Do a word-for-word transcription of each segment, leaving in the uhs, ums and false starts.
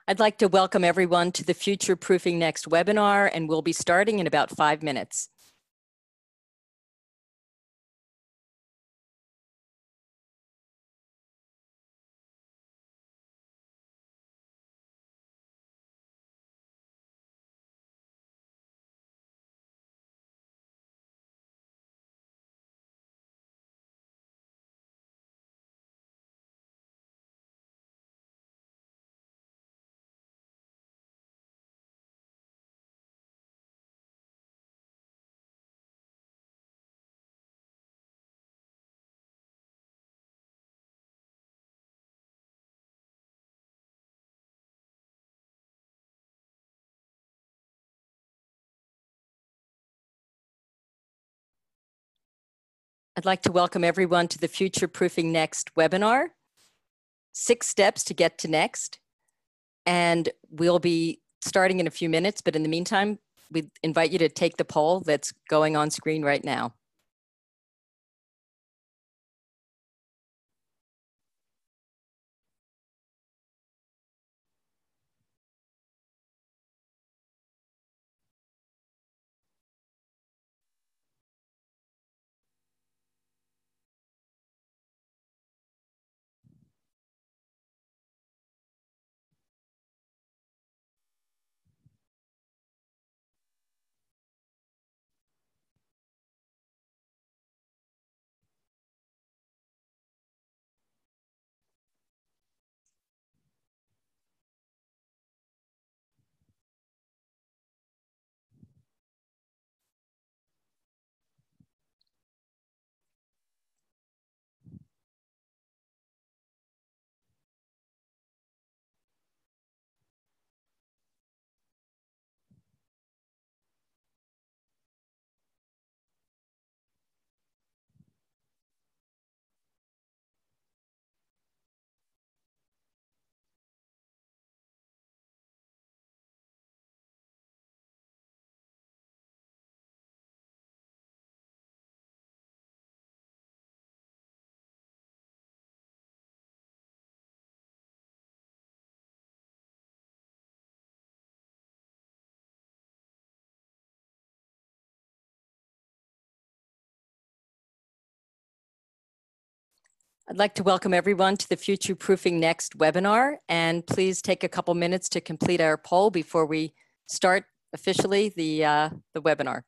I'd like to welcome everyone to the Future Proofing Next webinar, and we'll be starting in about five minutes. I'd like to welcome everyone to the Future Proofing Next webinar, Six Steps to Get to Next. And we'll be starting in a few minutes, but in the meantime, we invite you to take the poll that's going on screen right now. I'd like to welcome everyone to the Future Proofing Next webinar, and please take a couple minutes to complete our poll before we start officially the, uh, the webinar.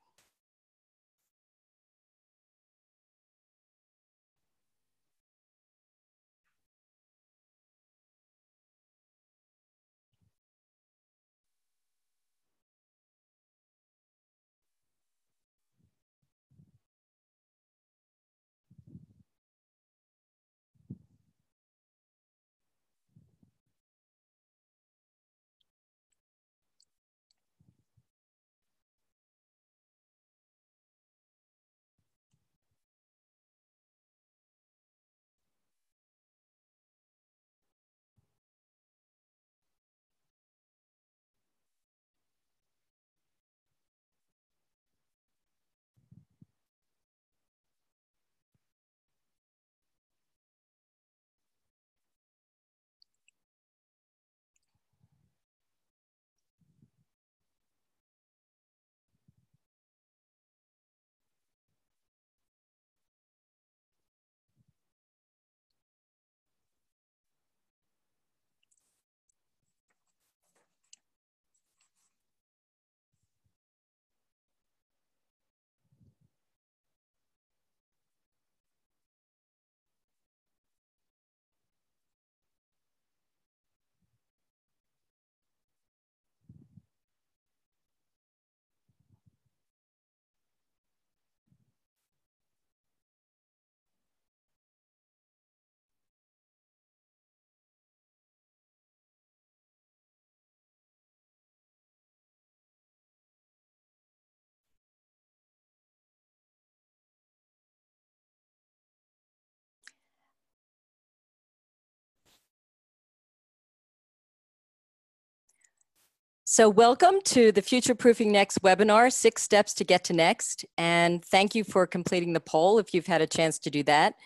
So welcome to the Future Proofing Next webinar, Six Steps to Get to Next. And thank you for completing the poll if you've had a chance to do that.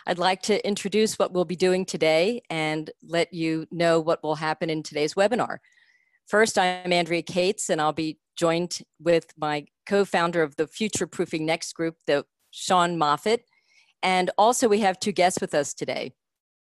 I'd like to introduce what we'll be doing today and let you know what will happen in today's webinar. First, I'm Andrea Cates, and I'll be joined with my co-founder of the Future Proofing Next group, the Sean Moffitt. And also we have two guests with us today.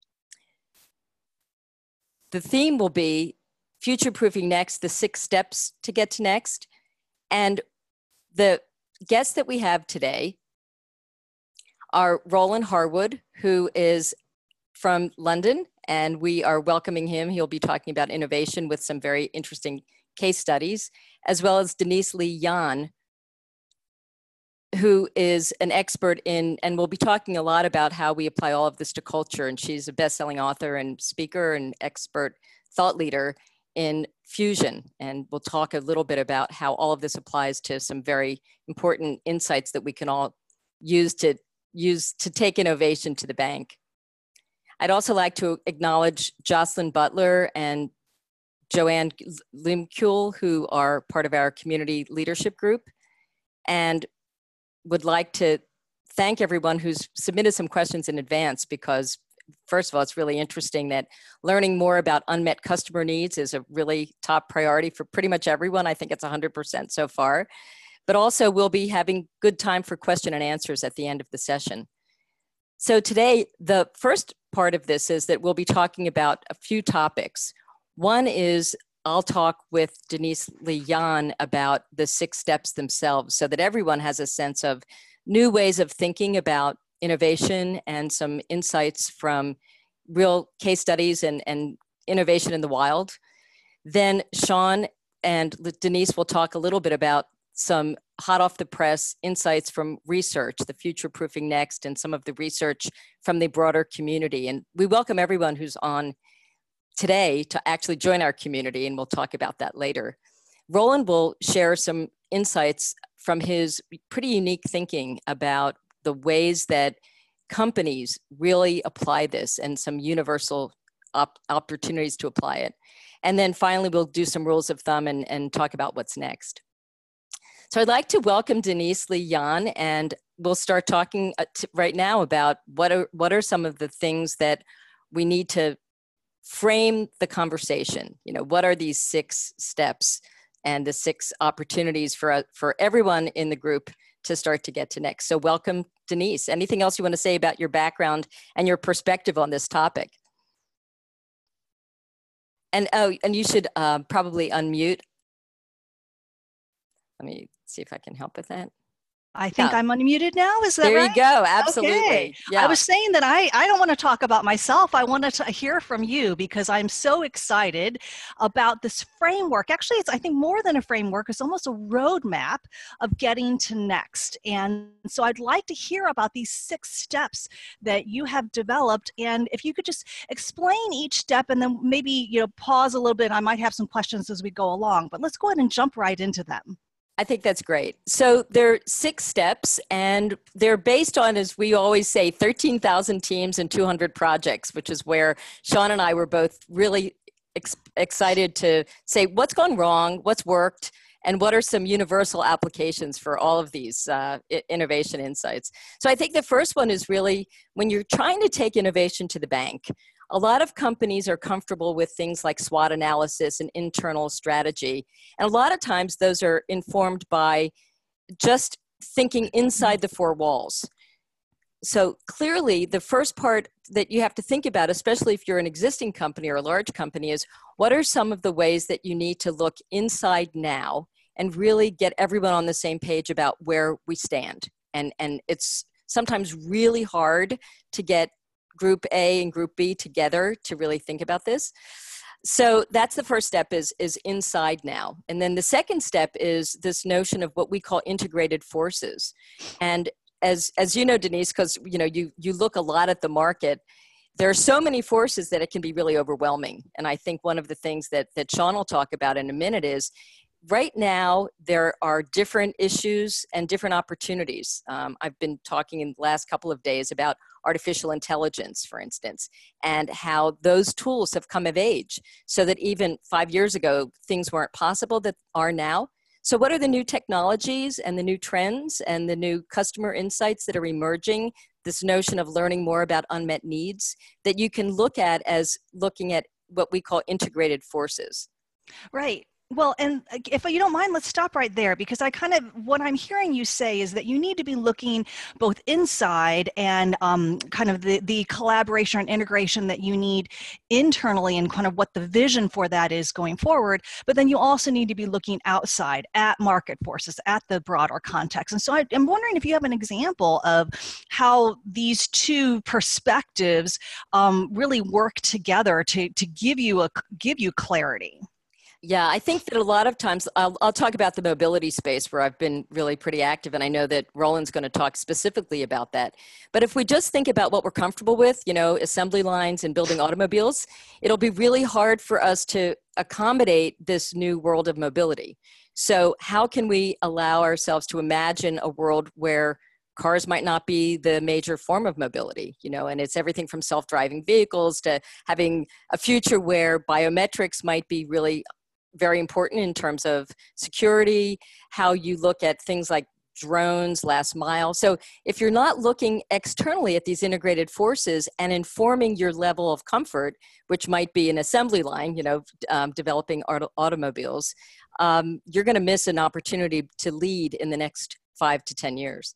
The theme will be Future Proofing Next, the six steps to get to next. And the guests that we have today are Roland Harwood, who is from London, and we are welcoming him. He'll be talking about innovation with some very interesting case studies, as well as Denise Lee Yan, who is an expert in, and we'll be talking a lot about how we apply all of this to culture. And she's a best-selling author and speaker and expert thought leader in fusion. And we'll talk a little bit about how all of this applies to some very important insights that we can all use to use to take innovation to the bank. I'd also like to acknowledge Jocelyn Butler and Joanne Limkuhl, who are part of our community leadership group, and would like to thank everyone who's submitted some questions in advance, because first of all, it's really interesting that learning more about unmet customer needs is a really top priority for pretty much everyone. I think it's one hundred percent so far. But also we'll be having good time for question and answers at the end of the session. So today, the first part of this is that we'll be talking about a few topics. One is I'll talk with Denise Lee Yan about the six steps themselves so that everyone has a sense of new ways of thinking about innovation and some insights from real case studies and, and innovation in the wild. Then Sean and Denise will talk a little bit about some hot off the press insights from research, the Future Proofing Next, and some of the research from the broader community. And we welcome everyone who's on today to actually join our community, and we'll talk about that later. Roland will share some insights from his pretty unique thinking about the ways that companies really apply this and some universal op opportunities to apply it. And then finally, we'll do some rules of thumb and, and talk about what's next. So I'd like to welcome Denise Lee Yan, and we'll start talking right now about what are, what are some of the things that we need to frame the conversation. You know, what are these six steps and the six opportunities for, for everyone in the group to start to get to next. So welcome, Denise. Anything else you want to say about your background and your perspective on this topic? And, oh, and you should uh, probably unmute. Let me see if I can help with that. I think yeah. I'm unmuted now. Is that there right? There you go. Absolutely. Okay. Yeah. I was saying that I, I don't want to talk about myself. I wanted to hear from you because I'm so excited about this framework. Actually, it's, I think, more than a framework. It's almost a roadmap of getting to next. And so I'd like to hear about these six steps that you have developed. And if you could just explain each step and then maybe, you know, pause a little bit. I might have some questions as we go along, but let's go ahead and jump right into them. I think that's great. So there are six steps, and they're based on, as we always say, thirteen thousand teams and two hundred projects, which is where Sean and I were both really ex excited to say what's gone wrong, what's worked, and what are some universal applications for all of these uh, innovation insights. So I think the first one is really when you're trying to take innovation to the bank. A lot of companies are comfortable with things like SWOT analysis and internal strategy. And a lot of times those are informed by just thinking inside the four walls. So clearly the first part that you have to think about, especially if you're an existing company or a large company, is what are some of the ways that you need to look inside now and really get everyone on the same page about where we stand. And, and it's sometimes really hard to get Group A and Group B together to really think about this. So that's the first step, is, is inside now. And then the second step is this notion of what we call integrated forces. And as, as you know, Denise, because you know, you, you look a lot at the market, there are so many forces that it can be really overwhelming. And I think one of the things that, that Sean will talk about in a minute is right now, there are different issues and different opportunities. Um, I've been talking in the last couple of days about artificial intelligence, for instance, and how those tools have come of age so that even five years ago, things weren't possible that are now. So what are the new technologies and the new trends and the new customer insights that are emerging this notion of learning more about unmet needs that you can look at as looking at what we call integrated forces. Right. Well, and if you don't mind, let's stop right there, because I kind of, what I'm hearing you say is that you need to be looking both inside and um, kind of the, the collaboration and integration that you need internally and kind of what the vision for that is going forward. But then you also need to be looking outside at market forces, at the broader context. And so I, I'm wondering if you have an example of how these two perspectives um, really work together to, to give you a, give you clarity. Yeah, I think that a lot of times, I'll, I'll talk about the mobility space where I've been really pretty active, and I know that Roland's going to talk specifically about that. But if we just think about what we're comfortable with, you know, assembly lines and building automobiles, it'll be really hard for us to accommodate this new world of mobility. So how can we allow ourselves to imagine a world where cars might not be the major form of mobility, you know, and it's everything from self-driving vehicles to having a future where biometrics might be really very important in terms of security, how you look at things like drones, last mile. So if you're not looking externally at these integrated forces and informing your level of comfort, which might be an assembly line, you know, um, developing auto automobiles, um, you're going to miss an opportunity to lead in the next five to ten years.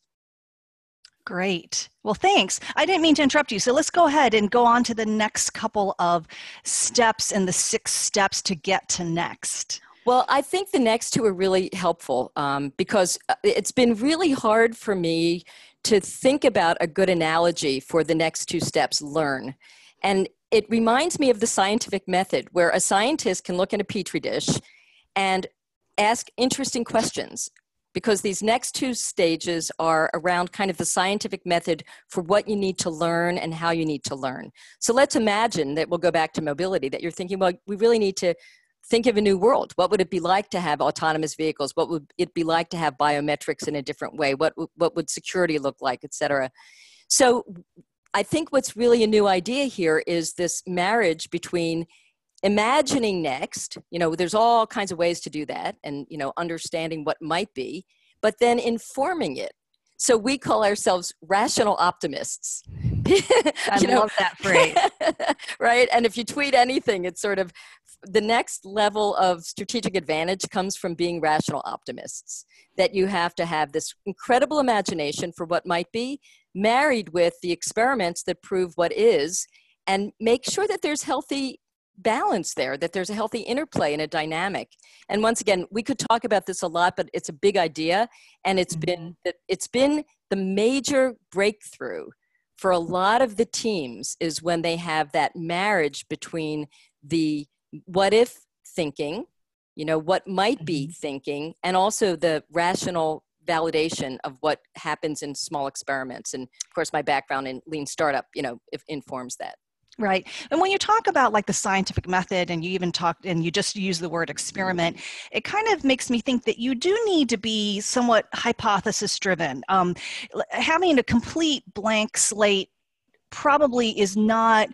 Great. Well, thanks. I didn't mean to interrupt you. So let's go ahead and go on to the next couple of steps and the six steps to get to next. Well, I think the next two are really helpful um, because it's been really hard for me to think about a good analogy for the next two steps, learn. And it reminds me of the scientific method where a scientist can look in a petri dish and ask interesting questions, because these next two stages are around kind of the scientific method for what you need to learn and how you need to learn. So let's imagine that we'll go back to mobility, that you're thinking, well, we really need to think of a new world. What would it be like to have autonomous vehicles? What would it be like to have biometrics in a different way? What, what would security look like, et cetera? So I think what's really a new idea here is this marriage between imagining next, you know, there's all kinds of ways to do that, and, you know, understanding what might be, but then informing it. So we call ourselves rational optimists. I you know, love that phrase. Right? And if you tweet anything, it's sort of the next level of strategic advantage comes from being rational optimists, that you have to have this incredible imagination for what might be, married with the experiments that prove what is, and make sure that there's healthy balance there, that there's a healthy interplay and a dynamic. And once again, we could talk about this a lot, but it's a big idea, and it's Mm-hmm. been it's been the major breakthrough for a lot of the teams is when they have that marriage between the what if thinking, you know, what might be Mm-hmm. thinking, and also the rational validation of what happens in small experiments. And of course, my background in lean startup, you know, if, informs that. Right. And when you talk about like the scientific method, and you even talked and you just use the word experiment, it kind of makes me think that you do need to be somewhat hypothesis driven. Um, having a complete blank slate probably is not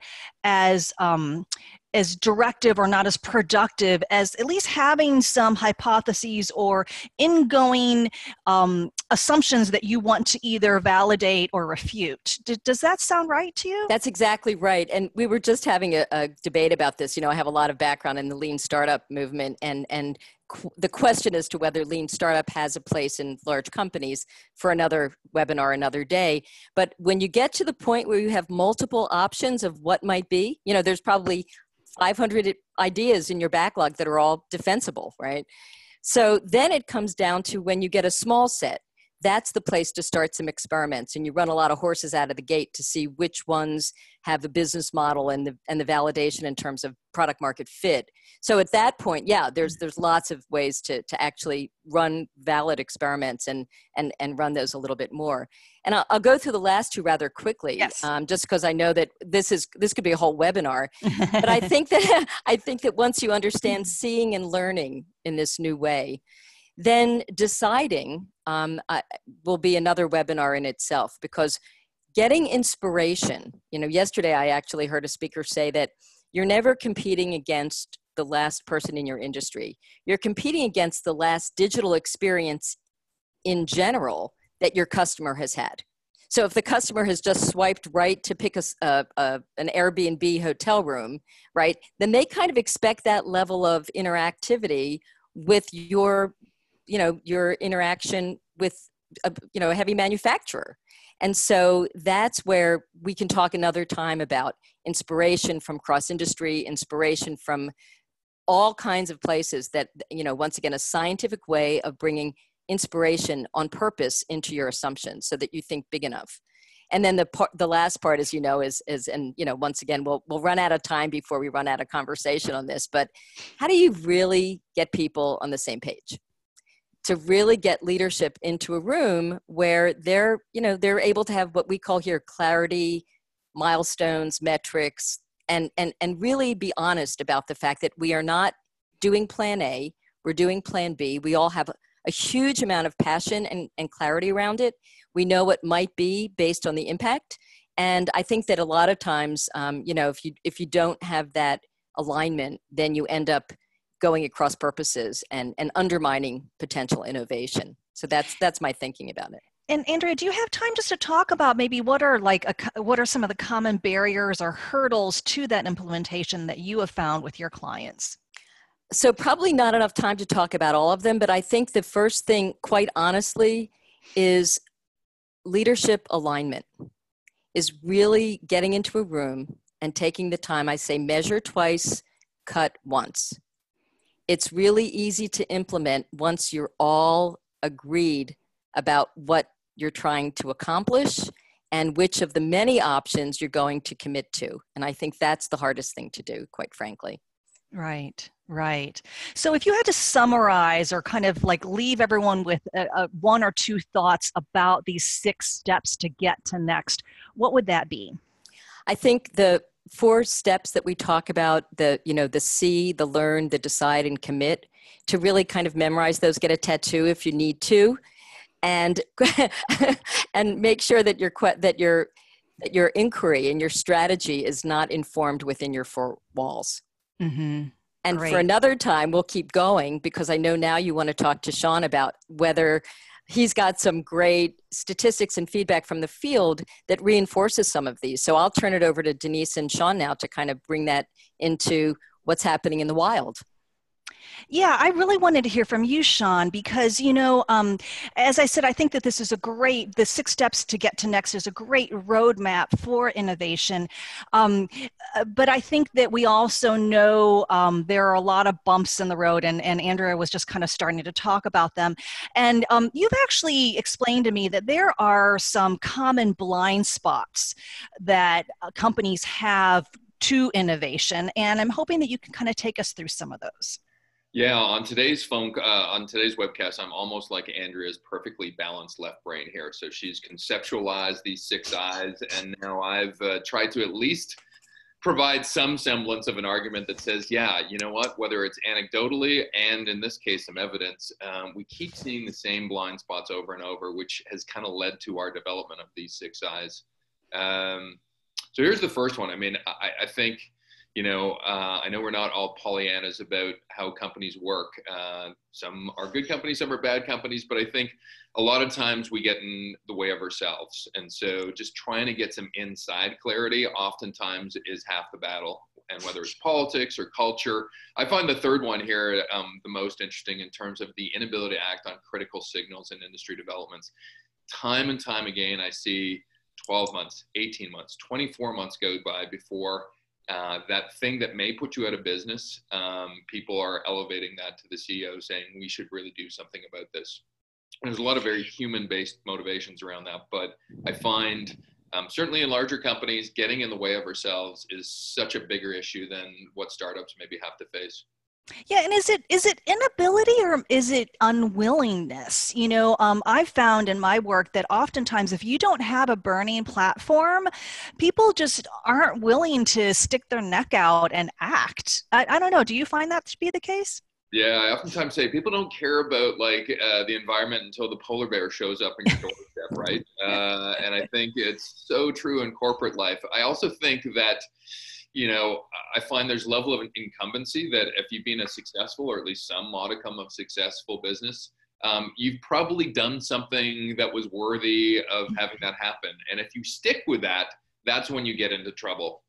as um, as directive or not as productive as at least having some hypotheses or ingoing um, assumptions that you want to either validate or refute. D- does that sound right to you? That's exactly right. And we were just having a, a debate about this. You know, I have a lot of background in the lean startup movement, and, and qu- the question as to whether lean startup has a place in large companies for another webinar, another day. But when you get to the point where you have multiple options of what might be, you know, there's probably five hundred ideas in your backlog that are all defensible, right? So then it comes down to when you get a small set, that's the place to start some experiments, and you run a lot of horses out of the gate to see which ones have a business model and the and the validation in terms of product market fit. So at that point, yeah, there's there's lots of ways to to actually run valid experiments and and and run those a little bit more. And I'll, I'll go through the last two rather quickly, Yes. um, just because I know that this is this could be a whole webinar. But I think that I think that once you understand seeing and learning in this new way, then deciding um, uh, will be another webinar in itself, because getting inspiration, you know, yesterday I actually heard a speaker say that you're never competing against the last person in your industry. You're competing against the last digital experience in general that your customer has had. So if the customer has just swiped right to pick a, a, a, an Airbnb hotel room, right, then they kind of expect that level of interactivity with your, you know, your interaction with, a, you know, a heavy manufacturer. And so that's where we can talk another time about inspiration from cross-industry, inspiration from all kinds of places that, you know, once again, a scientific way of bringing inspiration on purpose into your assumptions so that you think big enough. And then the part, the last part, as you know, is, is, and, you know, once again, we'll, we'll run out of time before we run out of conversation on this, but how do you really get people on the same page? To really get leadership into a room where they're, you know, they're able to have what we call here clarity, milestones, metrics, and, and, and really be honest about the fact that we are not doing plan A, we're doing plan B. We all have a, a huge amount of passion and, and clarity around it. We know what might be based on the impact. And I think that a lot of times, um, you know, if you, if you don't have that alignment, then you end up going at cross purposes and, and undermining potential innovation. So that's, that's my thinking about it. And Andrea, do you have time just to talk about maybe what are like a, what are some of the common barriers or hurdles to that implementation that you have found with your clients? So probably not enough time to talk about all of them, but I think the first thing, quite honestly, is leadership alignment, is really getting into a room and taking the time. I say measure twice, cut once. It's really easy to implement once you're all agreed about what you're trying to accomplish and which of the many options you're going to commit to. And I think that's the hardest thing to do, quite frankly. Right, right. So if you had to summarize or kind of like leave everyone with a, a one or two thoughts about these six steps to get to next, what would that be? I think the four steps that we talk about, the, you know, the see, the learn, the decide, and commit, to really kind of memorize those, get a tattoo if you need to, and and make sure that your that your that your inquiry and your strategy is not informed within your four walls. Mm-hmm. And Great. For another time, we'll keep going because I know now you want to talk to Sean about whether he's got some great statistics and feedback from the field that reinforces some of these. So I'll turn it over to Denise and Sean now to kind of bring that into what's happening in the wild. Yeah, I really wanted to hear from you, Sean, because, you know, um, as I said, I think that this is a great, the six steps to get to next is a great roadmap for innovation. Um, but I think that we also know um, there are a lot of bumps in the road, and, and Andrea was just kind of starting to talk about them. And um, you've actually explained to me that there are some common blind spots that uh, companies have to innovation, and I'm hoping that you can kind of take us through some of those. Yeah, on today's phone, uh, on today's webcast, I'm almost like Andrea's perfectly balanced left brain here. So she's conceptualized these six eyes, and now I've uh, tried to at least provide some semblance of an argument that says, yeah, you know what, whether it's anecdotally and in this case, some evidence, um, we keep seeing the same blind spots over and over, which has kind of led to our development of these six eyes. Um, so here's the first one. I mean, I, I think, You know, uh, I know we're not all Pollyannas about how companies work. Uh, some are good companies, some are bad companies, but I think a lot of times we get in the way of ourselves. And so just trying to get some inside clarity oftentimes is half the battle. And whether it's politics or culture, I find the third one here um, the most interesting in terms of the inability to act on critical signals in industry developments. Time and time again, I see twelve months, eighteen months, twenty-four months go by before Uh, that thing that may put you out of business, um, people are elevating that to the C E O saying, we should really do something about this. And there's a lot of very human-based motivations around that, but I find um, certainly in larger companies, getting in the way of ourselves is such a bigger issue than what startups maybe have to face. Yeah, and is it is it inability or is it unwillingness? You know, um, I've found in my work that oftentimes if you don't have a burning platform, people just aren't willing to stick their neck out and act. I, I don't know. Do you find that to be the case? Yeah, I oftentimes say people don't care about like uh, the environment until the polar bear shows up on your doorstep, right? Uh, and I think it's so true in corporate life. I also think that, you know, I find there's a level of incumbency that if you've been a successful or at least some modicum of successful business, um, you've probably done something that was worthy of having that happen. And if you stick with that, that's when you get into trouble.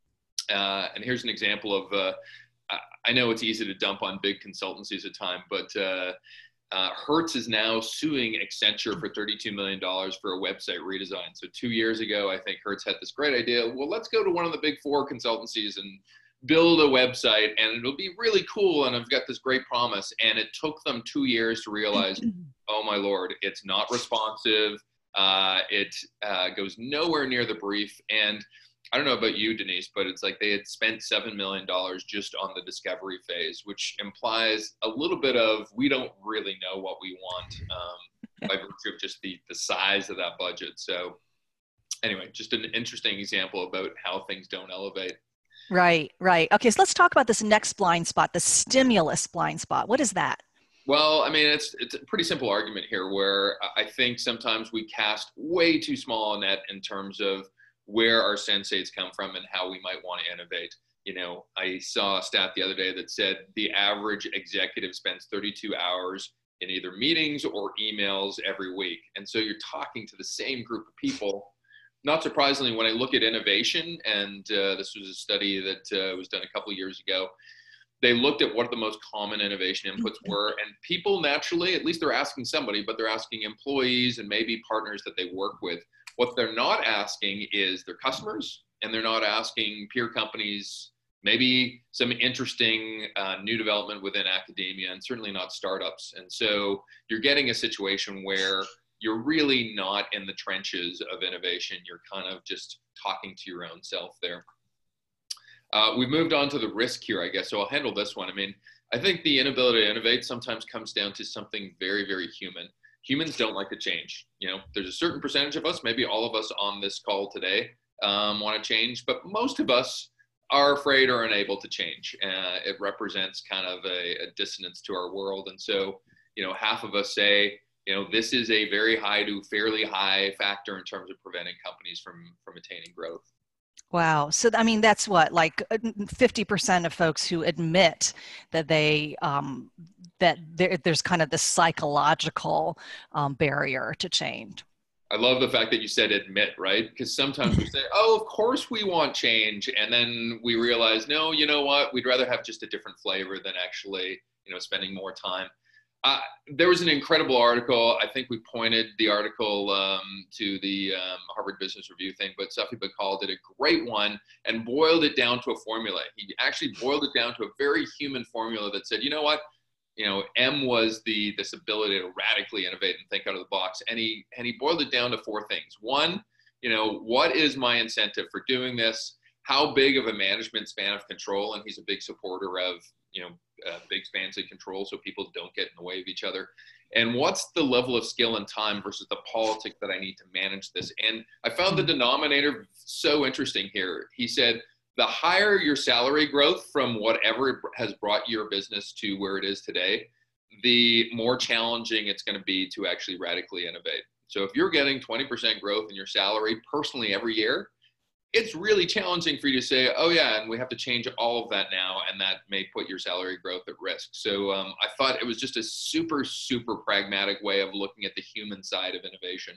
Uh, and here's an example of, uh, I know it's easy to dump on big consultancies at time, but uh, uh, Hertz is now suing Accenture for thirty-two million dollars for a website redesign. So two years ago, I think Hertz had this great idea. Well, let's go to one of the big four consultancies and build a website, and it'll be really cool. And I've got this great promise. And it took them two years to realize, oh my Lord, it's not responsive. Uh, it uh, goes nowhere near the brief. And I don't know about you, Denise, but it's like they had spent seven million dollars just on the discovery phase, which implies a little bit of, we don't really know what we want um, by virtue of just the, the size of that budget. So anyway, just an interesting example about how things don't elevate. Right, right. Okay, so let's talk about this next blind spot, the stimulus blind spot. What is that? Well, I mean, it's it's a pretty simple argument here where I think sometimes we cast way too small a net in terms of where our sensates come from and how we might want to innovate. You know, I saw a stat the other day that said the average executive spends thirty-two hours in either meetings or emails every week. And so you're talking to the same group of people. Not surprisingly, when I look at innovation, and uh, this was a study that uh, was done a couple of years ago, they looked at what the most common innovation inputs were, and people naturally, at least they're asking somebody, but they're asking employees and maybe partners that they work with. What they're not asking is their customers, and they're not asking peer companies, maybe some interesting uh, new development within academia, and certainly not startups. And so you're getting a situation where you're really not in the trenches of innovation. You're kind of just talking to your own self there. Uh, we've moved on to the risk here, I guess, so I'll handle this one. I mean, I think the inability to innovate sometimes comes down to something very, very human. Humans don't like to change. You know, there's a certain percentage of us, maybe all of us on this call today um, want to change, but most of us are afraid or unable to change. Uh, it represents kind of a, a dissonance to our world. And so, you know, half of us say, you know, this is a very high to fairly high factor in terms of preventing companies from, from attaining growth. Wow. So, I mean, that's what, like fifty percent of folks who admit that they, um, that there, there's kind of this psychological um, barrier to change. I love the fact that you said admit, right? Because sometimes we say, oh, of course we want change. And then we realize, no, you know what? We'd rather have just a different flavor than actually, you know, spending more time. Uh, there was an incredible article. I think we pointed the article um, to the um, Harvard Business Review thing, but Safi Bahcall did a great one and boiled it down to a formula. He actually boiled it down to a very human formula that said, you know what? You know, M was the this ability to radically innovate and think out of the box. And he, and he boiled it down to four things. One, you know, what is my incentive for doing this? How big of a management span of control? And he's a big supporter of, you know, uh, big spans of control so people don't get in the way of each other. And what's the level of skill and time versus the politics that I need to manage this? And I found the denominator so interesting here. He said, the higher your salary growth from whatever has brought your business to where it is today, the more challenging it's going to be to actually radically innovate. So if you're getting twenty percent growth in your salary personally every year, it's really challenging for you to say, oh yeah, and we have to change all of that now, and that may put your salary growth at risk. So um, I thought it was just a super, super pragmatic way of looking at the human side of innovation.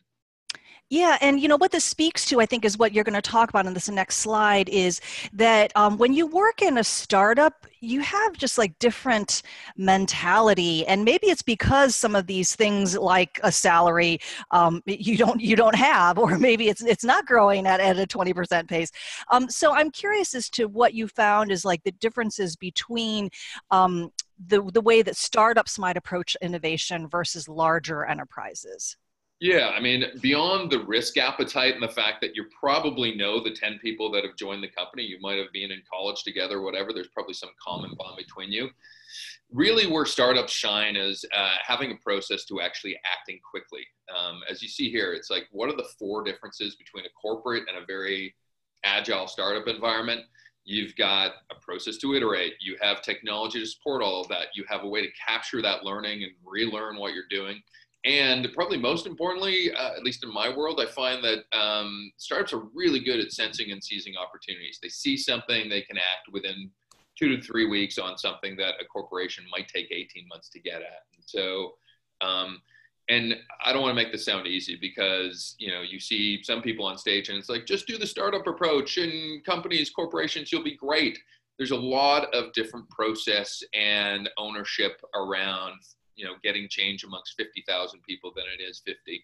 Yeah, and you know what this speaks to, I think, is what you're going to talk about in this next slide, is that um, when you work in a startup, you have just like different mentality, and maybe it's because some of these things like a salary um, you don't you don't have, or maybe it's it's not growing at, at a twenty percent pace. Um, so I'm curious as to what you found is like the differences between um, the the way that startups might approach innovation versus larger enterprises. Yeah, I mean, beyond the risk appetite and the fact that you probably know the ten people that have joined the company, you might have been in college together, whatever, there's probably some common bond between you. Really where startups shine is uh, having a process to actually acting quickly. Um, as you see here, it's like, what are the four differences between a corporate and a very agile startup environment? You've got a process to iterate. You have technology to support all of that. You have a way to capture that learning and relearn what you're doing. And probably most importantly, uh, at least in my world, I find that um, startups are really good at sensing and seizing opportunities. They see something, they can act within two to three weeks on something that a corporation might take eighteen months to get at. And so Um, and I don't want to make this sound easy because, you know, you see some people on stage and it's like, just do the startup approach and companies, corporations, you'll be great. There's a lot of different process and ownership around, you know, getting change amongst fifty thousand people than it is fifty.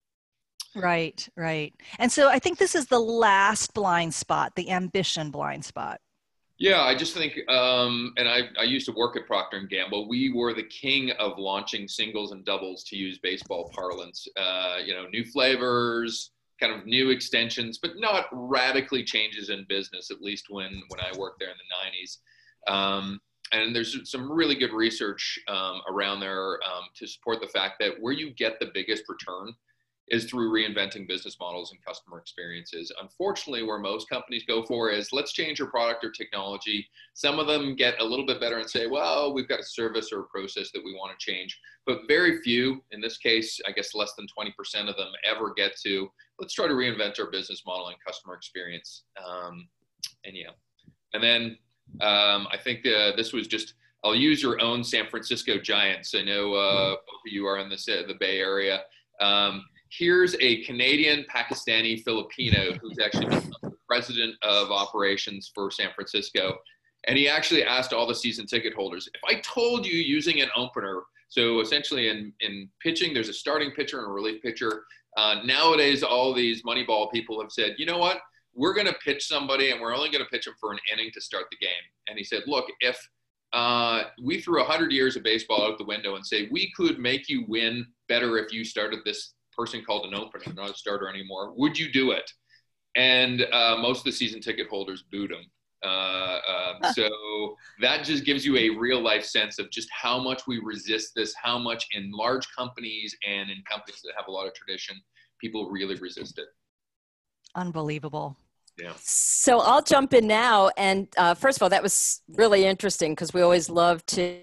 Right, right. And so I think this is the last blind spot, the ambition blind spot. Yeah, I just think, um, and I, I used to work at Procter and Gamble. We were the king of launching singles and doubles, to use baseball parlance. Uh, you know, new flavors, kind of new extensions, but not radically changes in business, at least when, when I worked there in the nineties. Um, and there's some really good research um, around there um, to support the fact that where you get the biggest return is through reinventing business models and customer experiences. Unfortunately, where most companies go for is, let's change your product or technology. Some of them get a little bit better and say, well, we've got a service or a process that we want to change. But very few, in this case, I guess less than twenty percent of them ever get to, let's try to reinvent our business model and customer experience. Um, and yeah, and then um, I think uh, this was just, I'll use your own San Francisco Giants. I know uh, both of you are in the, the Bay Area. Um, Here's a Canadian, Pakistani, Filipino who's actually become the president of operations for San Francisco. And he actually asked all the season ticket holders, if I told you using an opener, so essentially in, in pitching, there's a starting pitcher and a relief pitcher. Uh, nowadays, all these Moneyball people have said, you know what, we're going to pitch somebody and we're only going to pitch them for an inning to start the game. And he said, look, if uh, we threw one hundred years of baseball out the window and say, we could make you win better if you started this person called an opener, not a starter anymore, would you do it? And uh, most of the season ticket holders booed him. Uh, uh, so that just gives you a real life sense of just how much we resist this, how much in large companies and in companies that have a lot of tradition, people really resist it. Unbelievable. Yeah. So I'll jump in now. And uh, first of all, that was really interesting because we always love to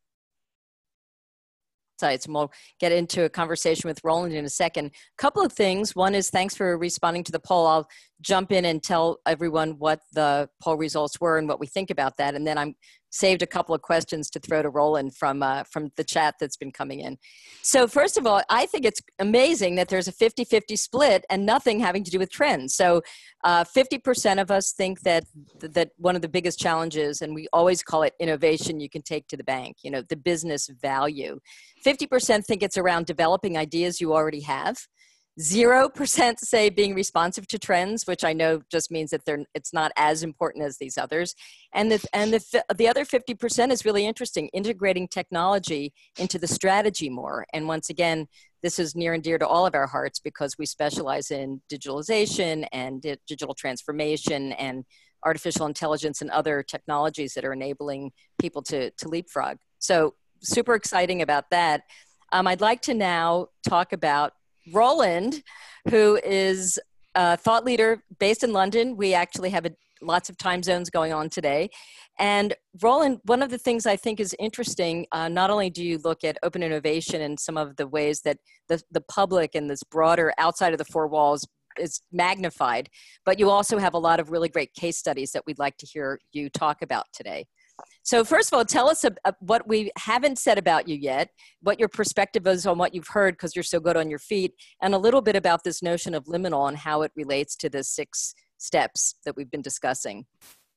sites, and we'll get into a conversation with Roland in a second. A couple of things. One is, thanks for responding to the poll. I'll jump in and tell everyone what the poll results were and what we think about that. And then I'm saved a couple of questions to throw to Roland from uh, from the chat that's been coming in. So first of all, I think it's amazing that there's a fifty fifty split and nothing having to do with trends. So uh, fifty percent of us think that that one of the biggest challenges, and we always call it innovation you can take to the bank, you know, the business value. fifty percent think it's around developing ideas you already have. Zero percent say being responsive to trends, which I know just means that they're it's not as important as these others. And the and the the other fifty percent is really interesting, integrating technology into the strategy more. And once again, this is near and dear to all of our hearts because we specialize in digitalization and di- digital transformation and artificial intelligence and other technologies that are enabling people to to leapfrog. So super exciting about that. Um, I'd like to now talk about Roland, who is a thought leader based in London. We actually have a, lots of time zones going on today. And Roland, one of the things I think is interesting, uh, not only do you look at open innovation and some of the ways that the, the public and this broader outside of the four walls is magnified, but you also have a lot of really great case studies that we'd like to hear you talk about today. So first of all, tell us a, a, what we haven't said about you yet, what your perspective is on what you've heard because you're so good on your feet, and a little bit about this notion of liminal and how it relates to the six steps that we've been discussing.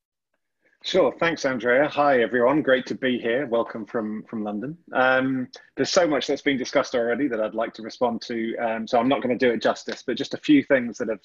Sure. Thanks, Andrea. Hi, everyone. Great to be here. Welcome from, from London. Um, there's so much that's been discussed already that I'd like to respond to, um, so I'm not going to do it justice, but just a few things that have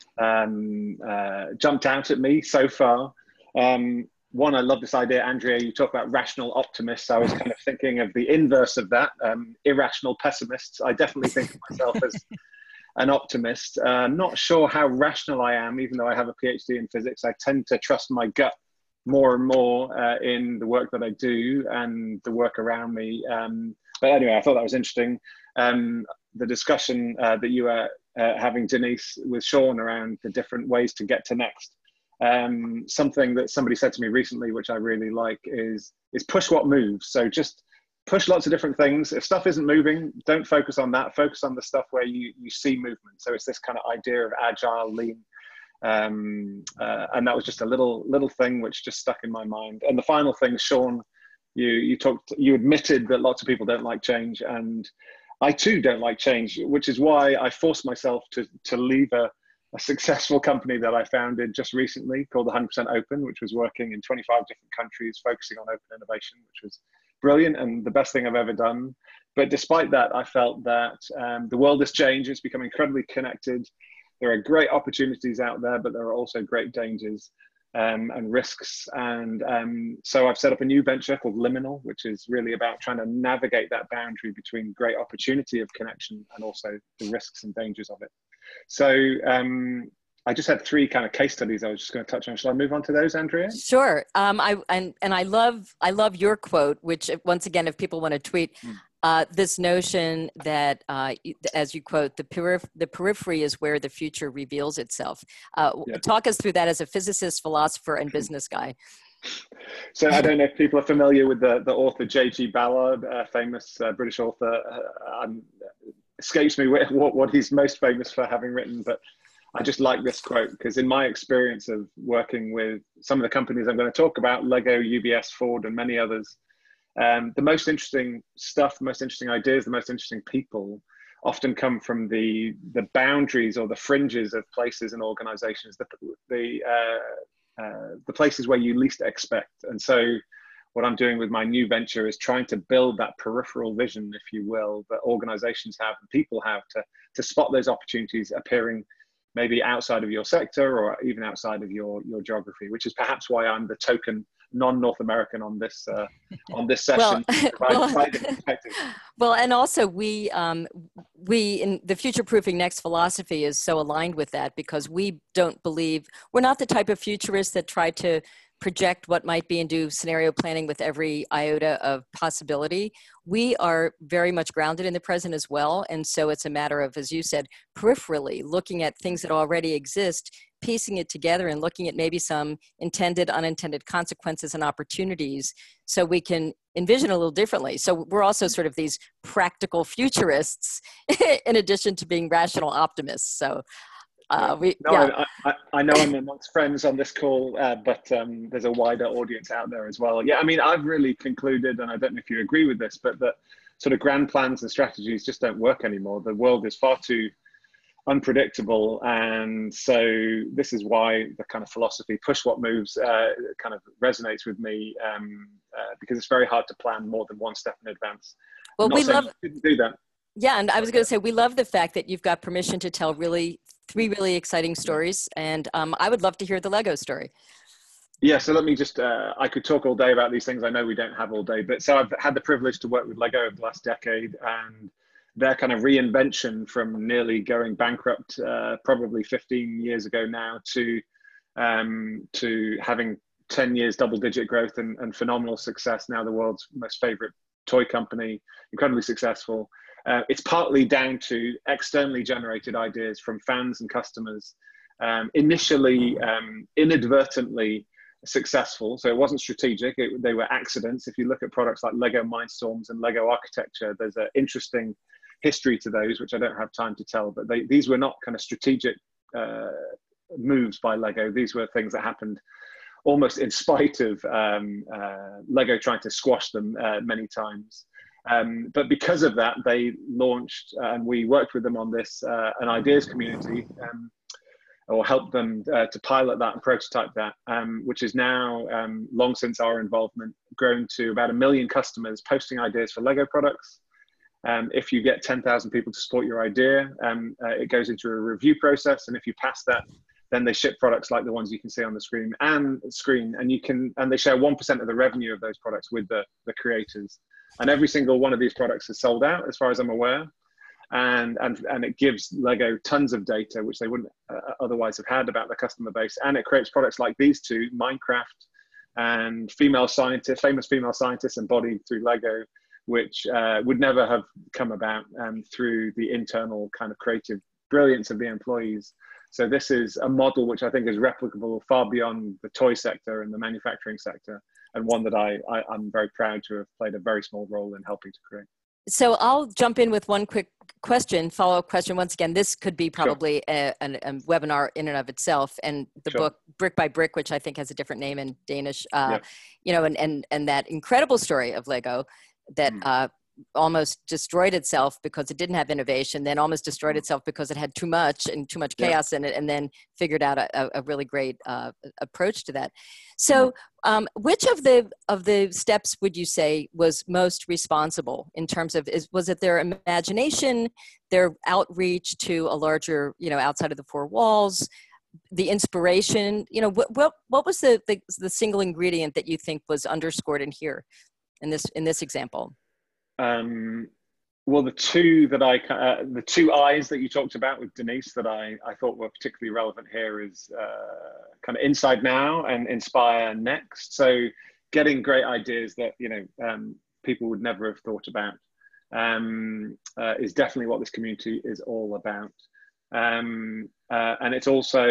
um, uh, jumped out at me so far. Um, One, I love this idea, Andrea, you talk about rational optimists. I was kind of thinking of the inverse of that, um, irrational pessimists. I definitely think of myself as an optimist. Uh, not sure how rational I am, even though I have a PhD in physics. I tend to trust my gut more and more uh, in the work that I do and the work around me. Um, but anyway, I thought that was interesting. Um, the discussion uh, that you were uh, having, Denise, with Sean around the different ways to get to next. Um, something that somebody said to me recently, which I really like, is is push what moves. So just push lots of different things. If stuff isn't moving, don't focus on that. Focus on the stuff where you you see movement. So it's this kind of idea of agile, lean, um, uh, and that was just a little little thing which just stuck in my mind. And the final thing, Sean, you you talked, you admitted that lots of people don't like change, and I too don't like change, which is why I forced myself to, to leave a, a successful company that I founded just recently called one hundred percent Open, which was working in twenty-five different countries, focusing on open innovation, which was brilliant and the best thing I've ever done. But despite that, I felt that um, the world has changed. It's become incredibly connected. There are great opportunities out there, but there are also great dangers um, and risks. And um, so I've set up a new venture called Liminal, which is really about trying to navigate that boundary between great opportunity of connection and also the risks and dangers of it. So um, I just had three kind of case studies I was just going to touch on. Shall I move on to those, Andrea? Sure. Um, I and and I love I love your quote, which once again, if people want to tweet, mm. uh, this notion that, uh, as you quote, the periph- the periphery is where the future reveals itself. Uh, yeah. Talk us through that as a physicist, philosopher, and business guy. So I don't know if people are familiar with the the author J G Ballard, a famous uh, British author. Uh, um, escapes me what what he's most famous for having written, but I just like this quote because in my experience of working with some of the companies I'm going to talk about, Lego, U B S, Ford, and many others, um, the most interesting stuff, the most interesting ideas, the most interesting people often come from the the boundaries or the fringes of places and organizations, the the, uh, uh, the places where you least expect. And so what I'm doing with my new venture is trying to build that peripheral vision, if you will, that organizations have and people have to, to spot those opportunities appearing maybe outside of your sector or even outside of your, your geography, which is perhaps why I'm the token non-North American on this uh, on this session. Well, well, well, and also we um, we in the Future Proofing Next philosophy is so aligned with that because we don't believe we're not the type of futurists that try to project what might be and do scenario planning with every iota of possibility. We are very much grounded in the present as well. And so it's a matter of, as you said, peripherally looking at things that already exist, piecing it together and looking at maybe some intended, unintended consequences and opportunities so we can envision a little differently. So we're also sort of these practical futurists in addition to being rational optimists. So Uh, we, no, yeah. I, I, I know I'm amongst friends on this call, uh, but um, there's a wider audience out there as well. Yeah, I mean, I've really concluded, and I don't know if you agree with this, but that sort of grand plans and strategies just don't work anymore. The world is far too unpredictable. And so this is why the kind of philosophy, push what moves, uh, kind of resonates with me um, uh, because it's very hard to plan more than one step in advance. Well, we love to do that. Yeah, and I was going to say, we love the fact that you've got permission to tell really three really exciting stories. And um, I would love to hear the Lego story. Yeah, so let me just, uh, I could talk all day about these things. I know we don't have all day, but so I've had the privilege to work with Lego over the last decade and their kind of reinvention from nearly going bankrupt uh, probably fifteen years ago now to, um, to having ten years double digit growth and, and phenomenal success. Now the world's most favorite toy company, incredibly successful. Uh, it's partly down to externally generated ideas from fans and customers, um, initially um, inadvertently successful. So it wasn't strategic, it, they were accidents. If you look at products like Lego Mindstorms and Lego Architecture, there's an interesting history to those, which I don't have time to tell, but they, these were not kind of strategic uh, moves by Lego. These were things that happened almost in spite of um, uh, Lego trying to squash them uh, many times. Um, but because of that, they launched, uh, and we worked with them on this, uh, an ideas community, um, or helped them uh, to pilot that and prototype that, um, which is now, um, long since our involvement, grown to about a million customers posting ideas for Lego products. Um, if you get ten thousand people to support your idea, um, uh, it goes into a review process, and if you pass that, then they ship products like the ones you can see on the screen, and screen, and you can, and they share one percent of the revenue of those products with the, the creators. And every single one of these products is sold out, as far as I'm aware. And, and, and it gives Lego tons of data, which they wouldn't uh, otherwise have had about the customer base. And it creates products like these two, Minecraft and female scientists, famous female scientists embodied through Lego, which uh, would never have come about um, through the internal kind of creative brilliance of the employees. So this is a model which I think is replicable far beyond the toy sector and the manufacturing sector, and one that I, I, I'm very proud to have played a very small role in helping to create. So I'll jump in with one quick question, follow-up question. Once again, this could be probably sure. a, a, a webinar in and of itself, and the sure. book Brick by Brick, which I think has a different name in Danish, uh, yeah. you know, and, and, and that incredible story of Lego that mm. uh, almost destroyed itself because it didn't have innovation, then almost destroyed itself because it had too much and too much chaos yeah. in it, and then figured out a, a really great uh, approach to that. So um, which of the of the steps would you say was most responsible in terms of, is, was it their imagination, their outreach to a larger, you know, outside of the four walls, the inspiration, you know, what what, what was the, the the single ingredient that you think was underscored in here, in this in this example? Um, well, the two that I, uh, the two I's that you talked about with Denise that I, I thought were particularly relevant here is uh, kind of inside now and inspire next. So getting great ideas that, you know, um, people would never have thought about um, uh, is definitely what this community is all about. Um, uh, and it's also,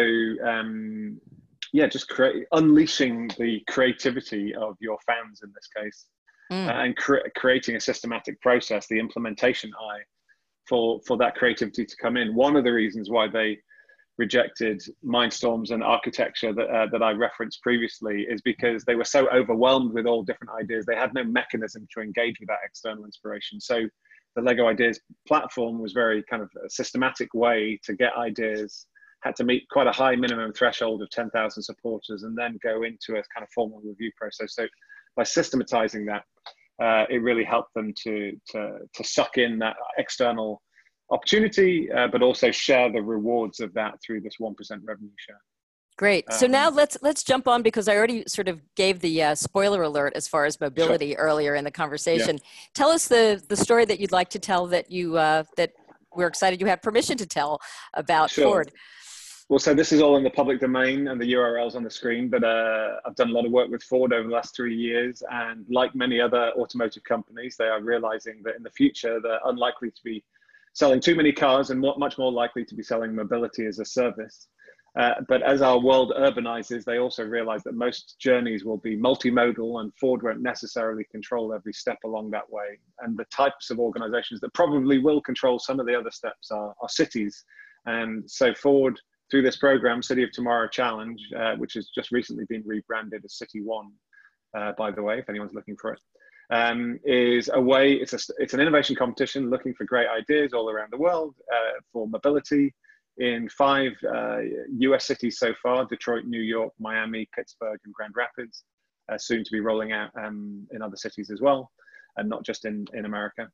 um, yeah, just create, unleashing the creativity of your fans in this case. Mm. Uh, and cre creating a systematic process, the implementation eye, for, for that creativity to come in. One of the reasons why they rejected Mindstorms and architecture that, uh, that I referenced previously is because they were so overwhelmed with all different ideas. They had no mechanism to engage with that external inspiration. So the Lego Ideas platform was very kind of a systematic way to get ideas, had to meet quite a high minimum threshold of ten thousand supporters, and then go into a kind of formal review process. So by systematizing that, uh, it really helped them to, to, to suck in that external opportunity, uh, but also share the rewards of that through this one percent revenue share. Great. Um, so now let's let's jump on, because I already sort of gave the uh, spoiler alert as far as mobility sure. earlier in the conversation. Yeah. Tell us the the story that you'd like to tell, that you uh, that we're excited you have permission to tell about sure. Ford. Well, so this is all in the public domain and the U R L's on the screen, but uh, I've done a lot of work with Ford over the last three years. And like many other automotive companies, they are realizing that in the future, they're unlikely to be selling too many cars and more, much more likely to be selling mobility as a service. Uh, but as our world urbanizes, they also realize that most journeys will be multimodal, and Ford won't necessarily control every step along that way. And the types of organizations that probably will control some of the other steps are, are cities. And so Ford, through this program, City of Tomorrow Challenge, uh, which has just recently been rebranded as City One, uh, by the way, if anyone's looking for it, um, is a way, it's, a, it's an innovation competition looking for great ideas all around the world uh, for mobility in five uh, U S cities so far: Detroit, New York, Miami, Pittsburgh, and Grand Rapids, uh, soon to be rolling out um, in other cities as well, and not just in, in America.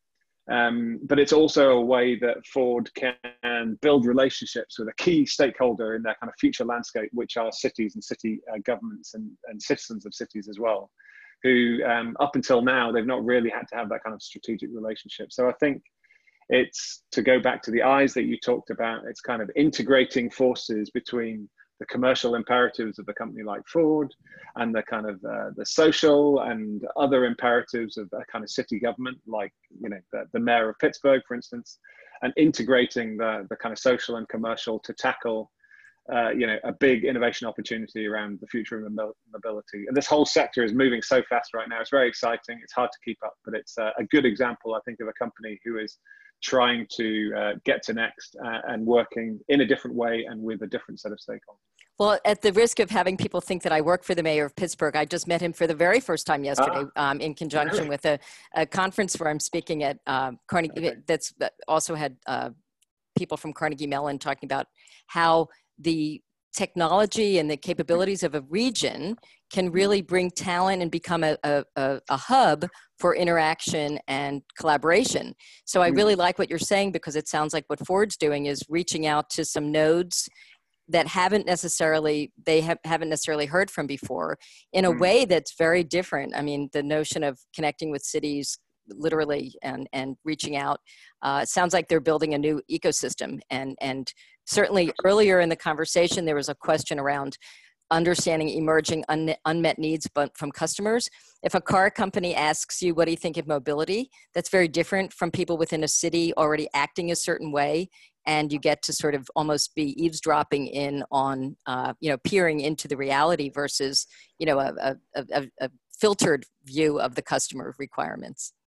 Um, but it's also a way that Ford can build relationships with a key stakeholder in their kind of future landscape, which are cities and city uh, governments and, and citizens of cities as well, who um, up until now, they've not really had to have that kind of strategic relationship. So I think it's, to go back to the eyes that you talked about, it's kind of integrating forces between the commercial imperatives of a company like Ford and the kind of uh, the social and other imperatives of a kind of city government, like, you know, the, the mayor of Pittsburgh, for instance, and integrating the, the kind of social and commercial to tackle, uh, you know, a big innovation opportunity around the future of mobility. And this whole sector is moving so fast right now. It's very exciting. It's hard to keep up, but it's uh, a good example, I think, of a company who is trying to uh, get to next uh, and working in a different way and with a different set of stakeholders. Well, at the risk of having people think that I work for the mayor of Pittsburgh, I just met him for the very first time yesterday ah, um, in conjunction really? with a, a conference where I'm speaking at uh, Carnegie, okay. that's that also had uh, people from Carnegie Mellon talking about how the technology and the capabilities of a region can really bring talent and become a, a, a hub for interaction and collaboration. So I really like what you're saying, because it sounds like what Ford's doing is reaching out to some nodes that haven't necessarily, they have, haven't necessarily heard from before in a way that's very different. I mean, the notion of connecting with cities literally and, and reaching out, uh, it sounds like they're building a new ecosystem. And, and certainly earlier in the conversation, there was a question around understanding emerging un unmet needs but from customers. If a car company asks you, what do you think of mobility? That's very different from people within a city already acting a certain way. And you get to sort of almost be eavesdropping in on, uh, you know, peering into the reality versus, you know, a, a, a, a filtered view of the customer requirements.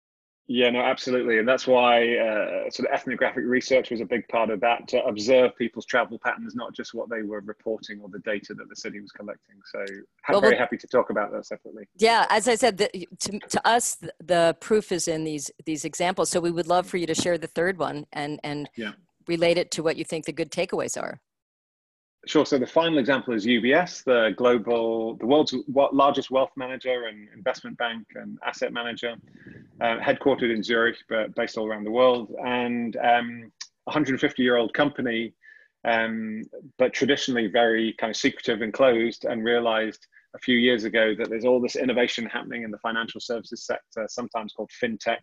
Yeah, no, absolutely. And that's why uh, sort of ethnographic research was a big part of that, to observe people's travel patterns, not just what they were reporting or the data that the city was collecting. So I'm Well, very well, happy to talk about that separately. yeah, as I said, the, to, to us, the, the proof is in these these examples. So we would love for you to share the third one and, and Yeah. relate it to what you think the good takeaways are. Sure. So the final example is U B S, the global, the world's largest wealth manager and investment bank and asset manager, uh, headquartered in Zurich, but based all around the world, and um, one hundred fifty year old company, um, but traditionally very kind of secretive and closed, and realized a few years ago that there's all this innovation happening in the financial services sector, sometimes called fintech,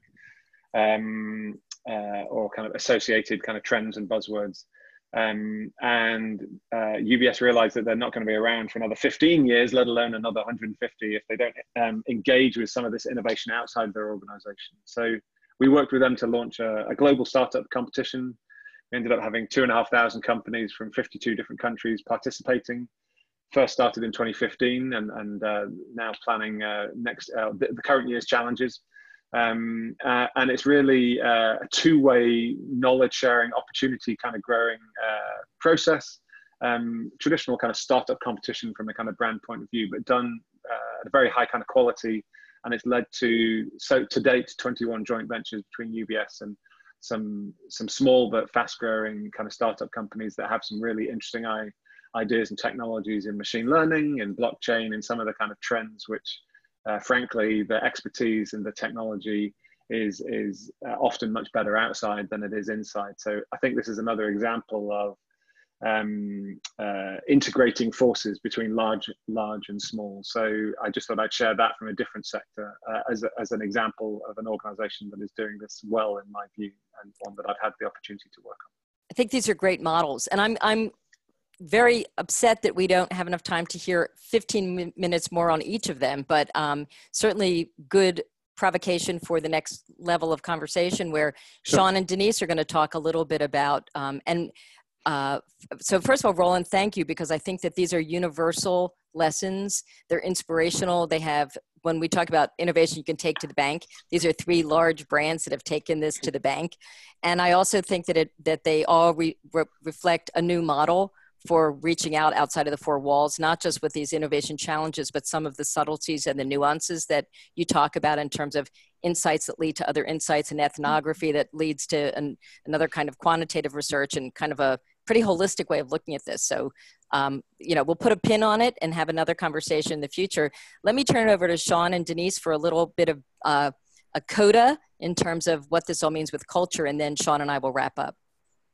um, uh, or kind of associated kind of trends and buzzwords. Um, and uh, U B S realized that they're not going to be around for another fifteen years, let alone another one hundred fifty, if they don't um, engage with some of this innovation outside their organization. So we worked with them to launch a, a global startup competition. We ended up having two and a half thousand companies from fifty-two different countries participating. First started in twenty fifteen, and, and uh, now planning uh, next uh, the, the current year's challenges. Um, uh, and it's really uh, a two-way knowledge sharing opportunity kind of growing uh, process. Um, traditional kind of startup competition from a kind of brand point of view, but done uh, at a very high kind of quality. And it's led to, so to date, twenty-one joint ventures between U B S and some, some small but fast growing kind of startup companies that have some really interesting ideas and technologies in machine learning and blockchain and some of the kind of trends which Uh, frankly, the expertise and the technology is is uh, often much better outside than it is inside. So I think this is another example of um, uh, integrating forces between large, large and small. So I just thought I'd share that from a different sector uh, as a, as an example of an organisation that is doing this well, in my view, and one that I've had the opportunity to work on. I think these are great models, and I'm I'm. very upset that we don't have enough time to hear fifteen minutes more on each of them, but um, certainly good provocation for the next level of conversation where sure. Sean and Denise are going to talk a little bit about, um, and uh, so first of all, Roland, thank you, because I think that these are universal lessons. They're inspirational. They have, when we talk about innovation you can take to the bank, these are three large brands that have taken this to the bank. And I also think that it that they all re re reflect a new model for reaching out outside of the four walls, not just with these innovation challenges, but some of the subtleties and the nuances that you talk about in terms of insights that lead to other insights, and ethnography that leads to an, another kind of quantitative research, and kind of a pretty holistic way of looking at this. So, um, you know, we'll put a pin on it and have another conversation in the future. Let me turn it over to Sean and Denise for a little bit of uh, a coda in terms of what this all means with culture, and then Sean and I will wrap up.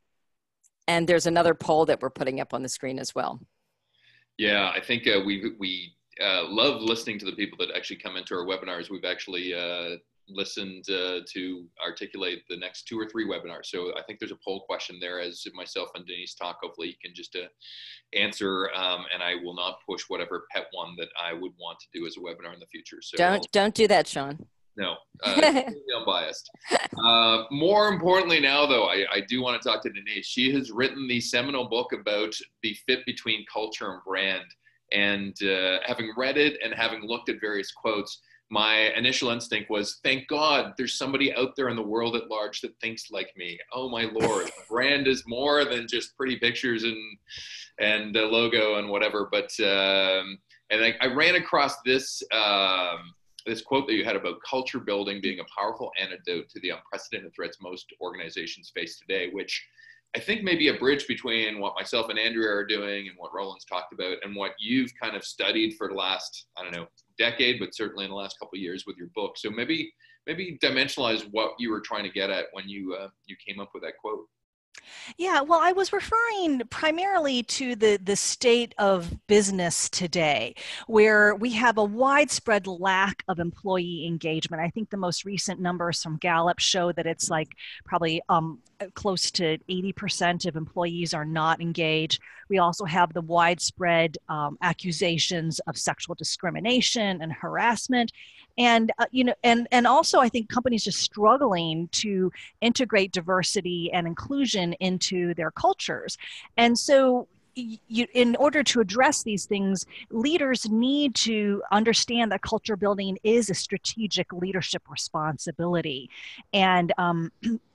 And there's another poll that we're putting up on the screen as well. Yeah, I think uh, we we uh, love listening to the people that actually come into our webinars. We've actually uh, listened uh, to articulate the next two or three webinars. So I think there's a poll question there as myself and Denise talk. Hopefully you can just uh, answer, um, and I will not push whatever pet one that I would want to do as a webinar in the future. So don't, I'll, don't do that, Sean. No, uh, completely unbiased. Uh, more importantly now, though, I, I do want to talk to Denise. She has written the seminal book about the fit between culture and brand. And uh, having read it and having looked at various quotes, my initial instinct was, thank God there's somebody out there in the world at large that thinks like me. Oh, my Lord. Brand is more than just pretty pictures and, and a logo and whatever. But um, and I, I ran across this um, this quote that you had about culture building being a powerful antidote to the unprecedented threats most organizations face today, which I think may be a bridge between what myself and Andrea are doing and what Roland's talked about and what you've kind of studied for the last, I don't know, decade, but certainly in the last couple of years with your book. So maybe maybe dimensionalize what you were trying to get at when you uh, you came up with that quote. Yeah, well, I was referring primarily to the, the state of business today, where we have a widespread lack of employee engagement. I think the most recent numbers from Gallup show that it's like probably um, close to eighty percent of employees are not engaged. We also have the widespread um, accusations of sexual discrimination and harassment. And, uh, you know, and, and also I think companies are struggling to integrate diversity and inclusion into their cultures. And so, you, in order to address these things, leaders need to understand that culture building is a strategic leadership responsibility. And um,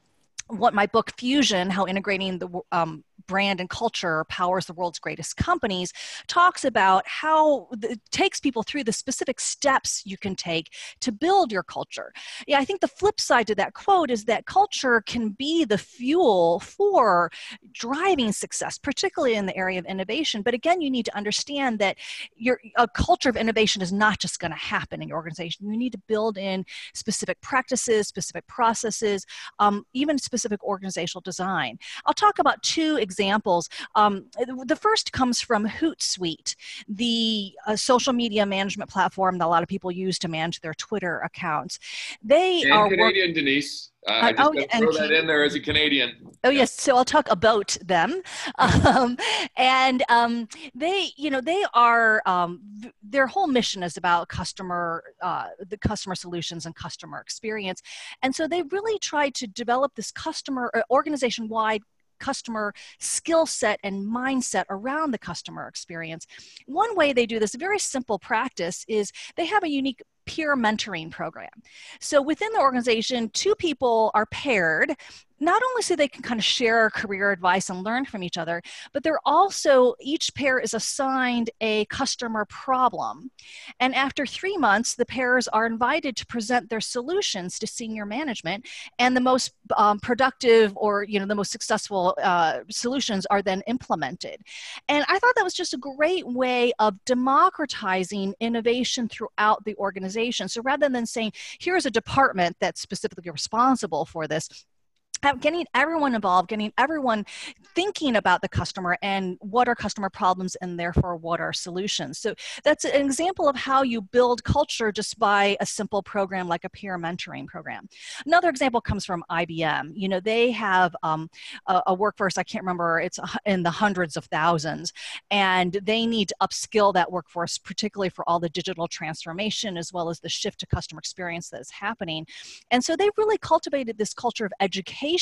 what my book Fusion, How Integrating the um, Brand and Culture Powers the World's Greatest Companies, talks about how it takes people through the specific steps you can take to build your culture. Yeah, I think the flip side to that quote is that culture can be the fuel for driving success, particularly in the area of innovation. But again, you need to understand that your a culture of innovation is not just going to happen in your organization. You need to build in specific practices, specific processes, um, even specific organizational design. I'll talk about two examples. Um, the first comes from Hootsuite, the uh, social media management platform that a lot of people use to manage their Twitter accounts. They and are Canadian, work- Denise. Uh, I just oh, got to and throw Canadian. that in there as a Canadian. Oh yes, so I'll talk about them, um, and um, they, you know, they are um, their whole mission is about customer, uh, the customer solutions and customer experience, and so they really tried to develop this customer uh, organization-wide customer skill set and mindset around the customer experience. One way they do this, a very simple practice, is they have a unique peer mentoring program. So within the organization, two people are paired, not only so they can kind of share career advice and learn from each other, but they're also, each pair is assigned a customer problem. And after three months, the pairs are invited to present their solutions to senior management, and the most um, productive or, you know, the most successful uh, solutions are then implemented. And I thought that was just a great way of democratizing innovation throughout the organization. So rather than saying, here's a department that's specifically responsible for this, getting everyone involved, getting everyone thinking about the customer and what are customer problems and therefore what are solutions. So that's an example of how you build culture just by a simple program like a peer mentoring program. Another example comes from I B M. You know, they have um, a, a workforce, I can't remember, it's in the hundreds of thousands, and they need to upskill that workforce, particularly for all the digital transformation as well as the shift to customer experience that is happening. And so they've really cultivated this culture of education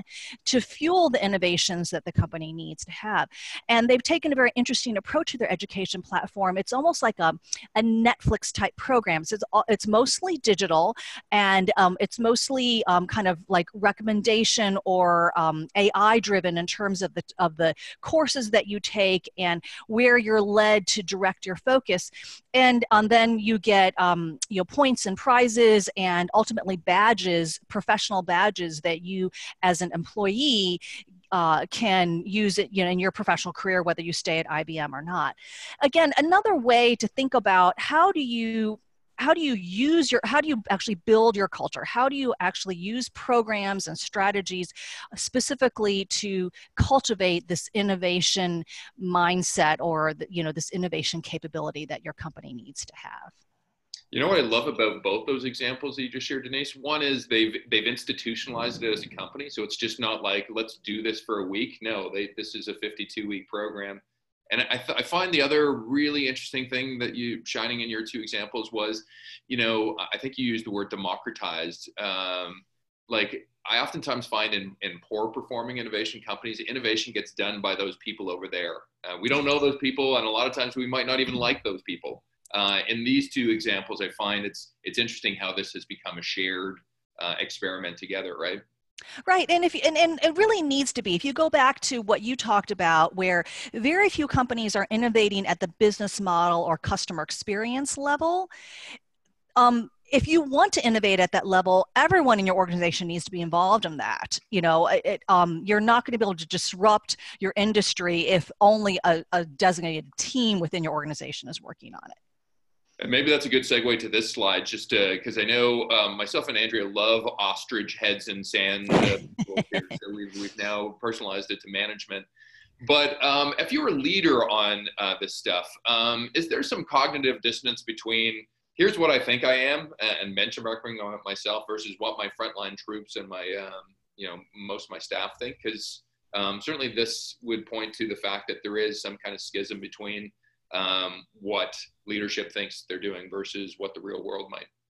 to fuel the innovations that the company needs to have. And they've taken a very interesting approach to their education platform. It's almost like a, a Netflix type program. So it's, it's mostly digital, and um, it's mostly um, kind of like recommendation or um, A I driven in terms of the, of the courses that you take and where you're led to direct your focus. And um, then you get um, you know, points and prizes and ultimately badges, professional badges that you as an employee uh, can use it, you know, in your professional career, whether you stay at I B M or not. Again, another way to think about how do you how do you use your, how do you actually build your culture? How do you actually use programs and strategies specifically to cultivate this innovation mindset or, the, you know, this innovation capability that your company needs to have? You know what I love about both those examples that you just shared, Denise? One is they've they've institutionalized it as a company, so it's just not like, let's do this for a week. No, they this is a fifty-two week program. And I, th- I find the other really interesting thing that you shining in your two examples was, you know, I think you used the word democratized. Um, like I oftentimes find in, in poor performing innovation companies, innovation gets done by those people over there. Uh, we don't know those people, and a lot of times we might not even like those people. Uh, in these two examples, I find it's it's interesting how this has become a shared uh, experiment together, right? Right, and if and, and it really needs to be. If you go back to what you talked about, where very few companies are innovating at the business model or customer experience level, um, if you want to innovate at that level, everyone in your organization needs to be involved in that. You know, it, um, you're not going to be able to disrupt your industry if only a, a designated team within your organization is working on it. And maybe that's a good segue to this slide, just because I know um, myself and Andrea love ostrich heads in sand. Uh, here, so we've, we've now personalized it to management. But um, if you're a leader on uh, this stuff, um, is there some cognitive dissonance between here's what I think I am and benchmarking on myself versus what my frontline troops and my, um, you know, most of my staff think? Because um, certainly this would point to the fact that there is some kind of schism between um, what leadership thinks they're doing versus what the real world might.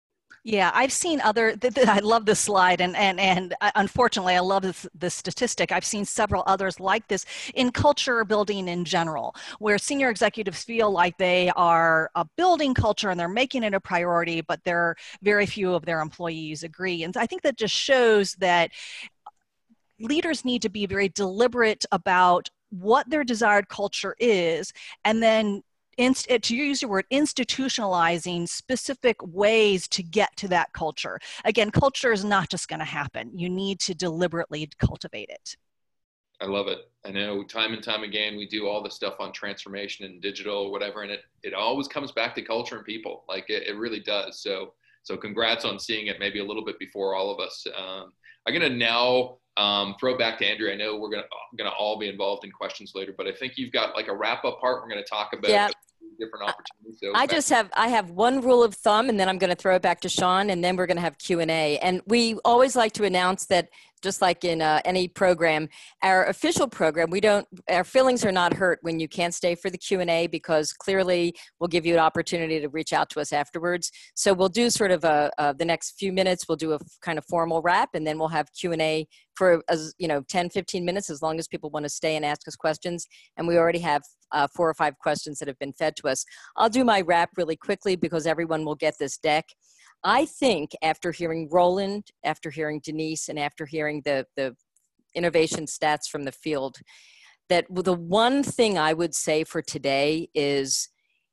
Yeah, I've seen other, th th I love this slide, and, and, and uh, unfortunately, I love this, this statistic. I've seen several others like this in culture building in general, where senior executives feel like they are uh, building culture and they're making it a priority, but there are very few of their employees agree. And I think that just shows that leaders need to be very deliberate about what their desired culture is, and then Inst to use your word, institutionalizing specific ways to get to that culture. Again, culture is not just going to happen. You need to deliberately cultivate it. I love it. I know time and time again, we do all the stuff on transformation and digital, whatever, and it, it always comes back to culture and people. Like it, it really does. So, so congrats on seeing it maybe a little bit before all of us. Um, I'm going to now um, throw back to Andrea. I know we're going to, going to all be involved in questions later, but I think you've got like a wrap up part. We're going to talk about yeah. different opportunities. So I just have, I have one rule of thumb, and then I'm going to throw it back to Sean, and then we're going to have Q and A. And we always like to announce that, just like in uh, any program, our official program, we don't, our feelings are not hurt when you can't stay for the Q and A, because clearly we'll give you an opportunity to reach out to us afterwards. So we'll do sort of a, uh, the next few minutes, we'll do a kind of formal wrap, and then we'll have Q and A for, as you know, ten, fifteen minutes, as long as people want to stay and ask us questions. And we already have uh, four or five questions that have been fed to us. I'll do my wrap really quickly because everyone will get this deck. I think after hearing Roland, after hearing Denise, and after hearing the, the innovation stats from the field, that the one thing I would say for today is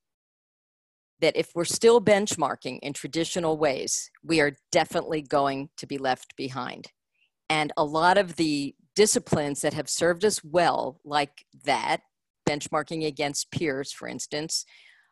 that if we're still benchmarking in traditional ways, we are definitely going to be left behind. And a lot of the disciplines that have served us well, like that, benchmarking against peers, for instance,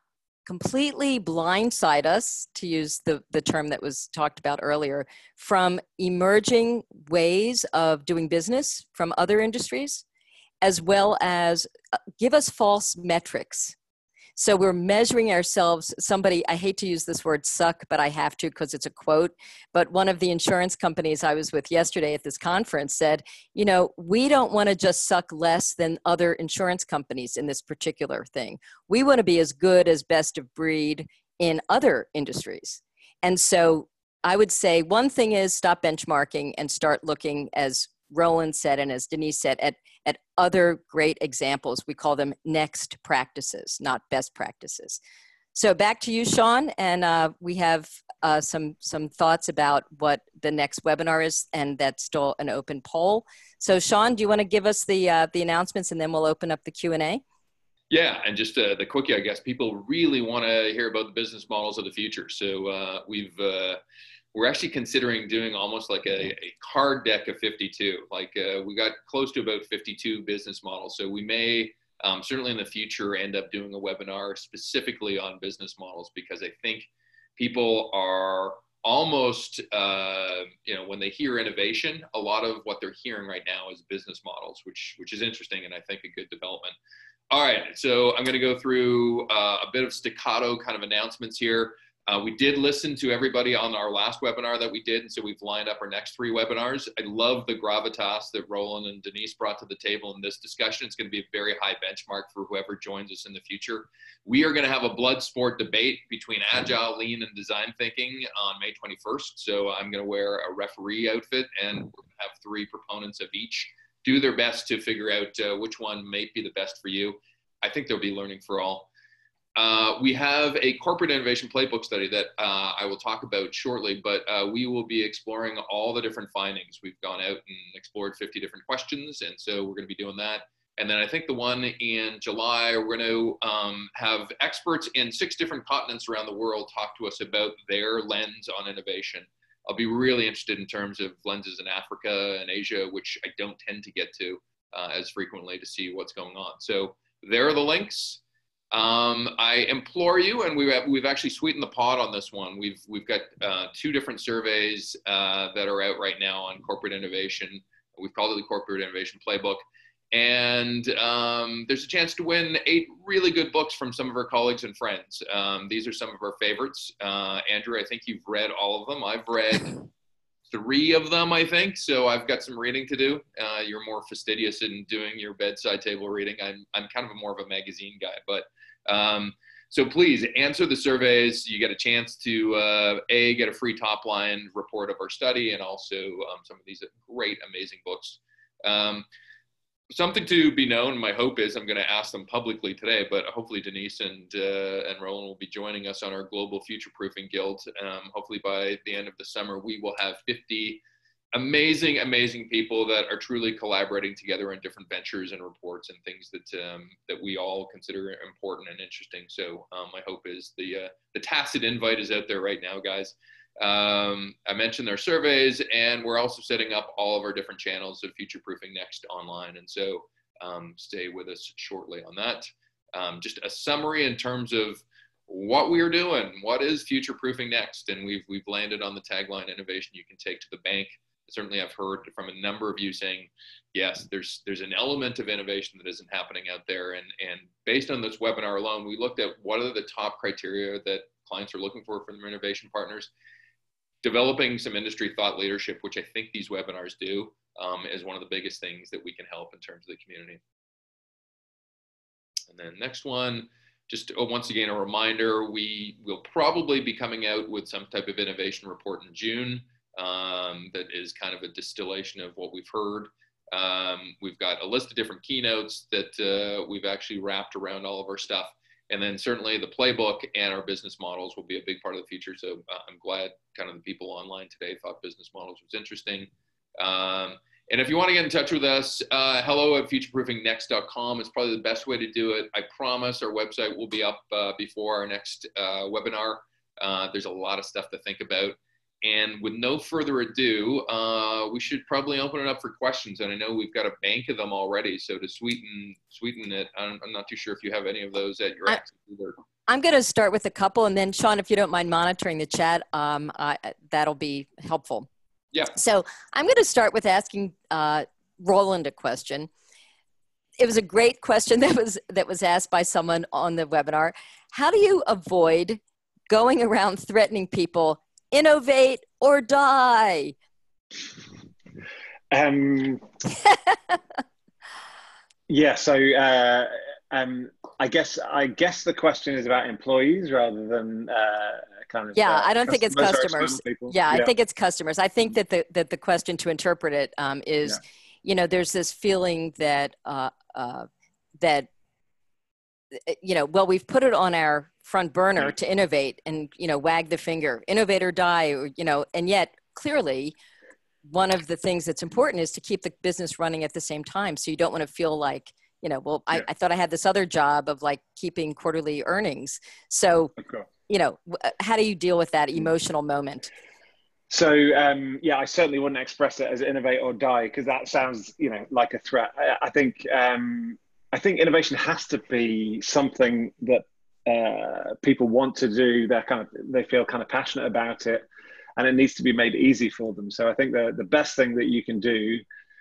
completely blindside us, to use the, the term that was talked about earlier, from emerging ways of doing business from other industries, as well as give us false metrics. So we're measuring ourselves. Somebody, I hate to use this word suck, but I have to because it's a quote, but one of the insurance companies I was with yesterday at this conference said, you know, we don't want to just suck less than other insurance companies in this particular thing. We want to be as good as best of breed in other industries. And so I would say one thing is stop benchmarking and start looking, as Roland said and as Denise said, at at other great examples. We call them next practices, not best practices. So back to you, Sean, and uh, we have uh, some, some thoughts about what the next webinar is, and that's still an open poll. So Sean, do you want to give us the, uh, the announcements, and then we'll open up the Q and A? Yeah, and just uh, the quickie, I guess, people really want to hear about the business models of the future. So uh, we've, uh, we're actually considering doing almost like a, a card deck of fifty-two. Like uh, we got close to about fifty-two business models. So we may um, certainly in the future end up doing a webinar specifically on business models, because I think people are almost, uh, you know, when they hear innovation, a lot of what they're hearing right now is business models, which, which is interesting and I think a good development. All right, so I'm going to go through uh, a bit of staccato kind of announcements here. Uh, we did listen to everybody on our last webinar that we did, and so we've lined up our next three webinars. I love the gravitas that Roland and Denise brought to the table in this discussion. It's going to be a very high benchmark for whoever joins us in the future. We are going to have a blood sport debate between agile, lean, and design thinking on May twenty-first. So I'm going to wear a referee outfit, and we're going to have three proponents of each do their best to figure out uh, which one may be the best for you. I think there'll be learning for all. Uh, we have a corporate innovation playbook study that uh, I will talk about shortly, but uh, we will be exploring all the different findings. We've gone out and explored fifty different questions, and so we're going to be doing that. And then I think the one in July, we're going to um, have experts in six different continents around the world talk to us about their lens on innovation. I'll be really interested in terms of lenses in Africa and Asia, which I don't tend to get to uh, as frequently, to see what's going on. So there are the links. Um, I implore you, and we've, we've actually sweetened the pot on this one. We've, we've got uh, two different surveys uh, that are out right now on corporate innovation. We've called it the Corporate Innovation Playbook. And um, there's a chance to win eight really good books from some of our colleagues and friends. Um, these are some of our favorites. Uh, Andrew, I think you've read all of them. I've read three of them, I think. So I've got some reading to do. Uh, you're more fastidious in doing your bedside table reading. I'm, I'm kind of a more of a magazine guy, but um, so please answer the surveys. You get a chance to, uh, A, get a free top line report of our study, and also um, some of these great, amazing books. Um, something to be known, my hope is, I'm going to ask them publicly today, but hopefully Denise and, uh, and Roland will be joining us on our Global Future Proofing Guild. Um, hopefully by the end of the summer, we will have fifty amazing, amazing people that are truly collaborating together in different ventures and reports and things that um, that we all consider important and interesting. So um, my hope is the uh, the tacit invite is out there right now, guys. Um, I mentioned their surveys, and we're also setting up all of our different channels of Future Proofing Next online. And so um, stay with us shortly on that. Um, just a summary in terms of what we are doing. What is Future Proofing Next? And we've we've landed on the tagline, innovation you can take to the bank. Certainly I've heard from a number of you saying, yes, there's there's an element of innovation that isn't happening out there. And, and based on this webinar alone, we looked at what are the top criteria that clients are looking for from their innovation partners. Developing some industry thought leadership, which I think these webinars do, um, is one of the biggest things that we can help in terms of the community. And then next one, just oh, once again, a reminder, we will probably be coming out with some type of innovation report in June. Um, that is kind of a distillation of what we've heard. Um, we've got a list of different keynotes that uh, we've actually wrapped around all of our stuff. And then certainly the playbook and our business models will be a big part of the future. So uh, I'm glad kind of the people online today thought business models was interesting. Um, and if you want to get in touch with us, uh, hello at future proofing next dot com is probably the best way to do it. I promise our website will be up uh, before our next uh, webinar. Uh, there's a lot of stuff to think about. And with no further ado, uh, we should probably open it up for questions. And I know we've got a bank of them already. So to sweeten sweeten it, I'm, I'm not too sure if you have any of those at your I, access either. I'm going to start with a couple, and then Sean, if you don't mind monitoring the chat, um, uh, that'll be helpful. Yeah. So I'm going to start with asking uh, Roland a question. It was a great question that was that was asked by someone on the webinar. How do you avoid going around threatening people? Innovate or die. Um, yeah. So uh, um, I guess I guess the question is about employees rather than uh, kind of. Yeah, uh, I don't think it's customers. Yeah, yeah, I think it's customers. I think that the that the question to interpret it um, is, yeah. you know, there's this feeling that uh, uh, that you know, well, we've put it on our front burner yeah. to innovate and, you know, wag the finger, innovate or die, or, you know, and yet clearly one of the things that's important is to keep the business running at the same time. So you don't want to feel like, you know, well, yeah. I, I thought I had this other job of like keeping quarterly earnings. So, okay. you know, how do you deal with that emotional moment? So, um, yeah, I certainly wouldn't express it as innovate or die, because that sounds, you know, like a threat. I, I think, um, I think innovation has to be something that uh, people want to do. They're kind of, they feel kind of passionate about it, and it needs to be made easy for them. So I think the, the best thing that you can do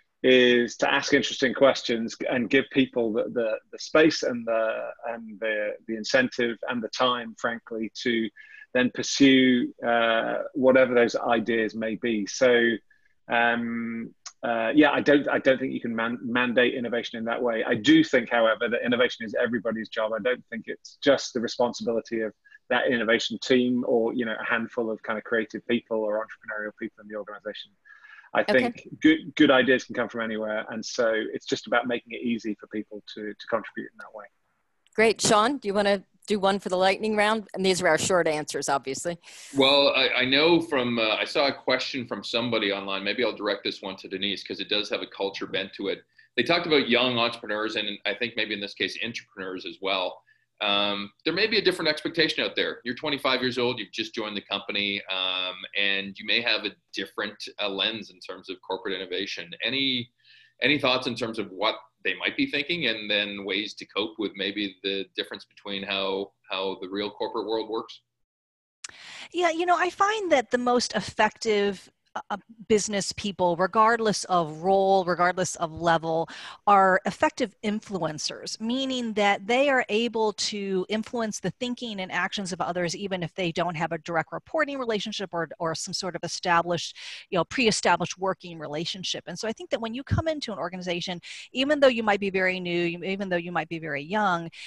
is to ask interesting questions and give people the, the, the space and the, and the, the incentive and the time, frankly, to then pursue uh, whatever those ideas may be. So um, Uh, yeah, I don't. I don't think you can man mandate innovation in that way. I do think, however, that innovation is everybody's job. I don't think it's just the responsibility of that innovation team, or you know, a handful of kind of creative people or entrepreneurial people in the organization. I okay. think good good ideas can come from anywhere, and so it's just about making it easy for people to to contribute in that way. Great, Sean. Do you want to do one for the lightning round? And these are our short answers, obviously. Well, I, I know from, uh, I saw a question from somebody online. Maybe I'll direct this one to Denise, because it does have a culture bent to it. They talked about young entrepreneurs, and I think maybe in this case, entrepreneurs as well. Um, there may be a different expectation out there. You're twenty-five years old, you've just joined the company, um, and you may have a different uh, lens in terms of corporate innovation. Any, any thoughts in terms of what they might be thinking, and then ways to cope with maybe the difference between how how the real corporate world works? Yeah, you know, I find that the most effective uh, business people, regardless of role, regardless of level, are effective influencers, meaning that they are able to influence the thinking and actions of others, even if they don't have a direct reporting relationship or, or some sort of established, you know, pre-established working relationship. And so I think that when you come into an organization, even though you might be very new, even though you might be very young,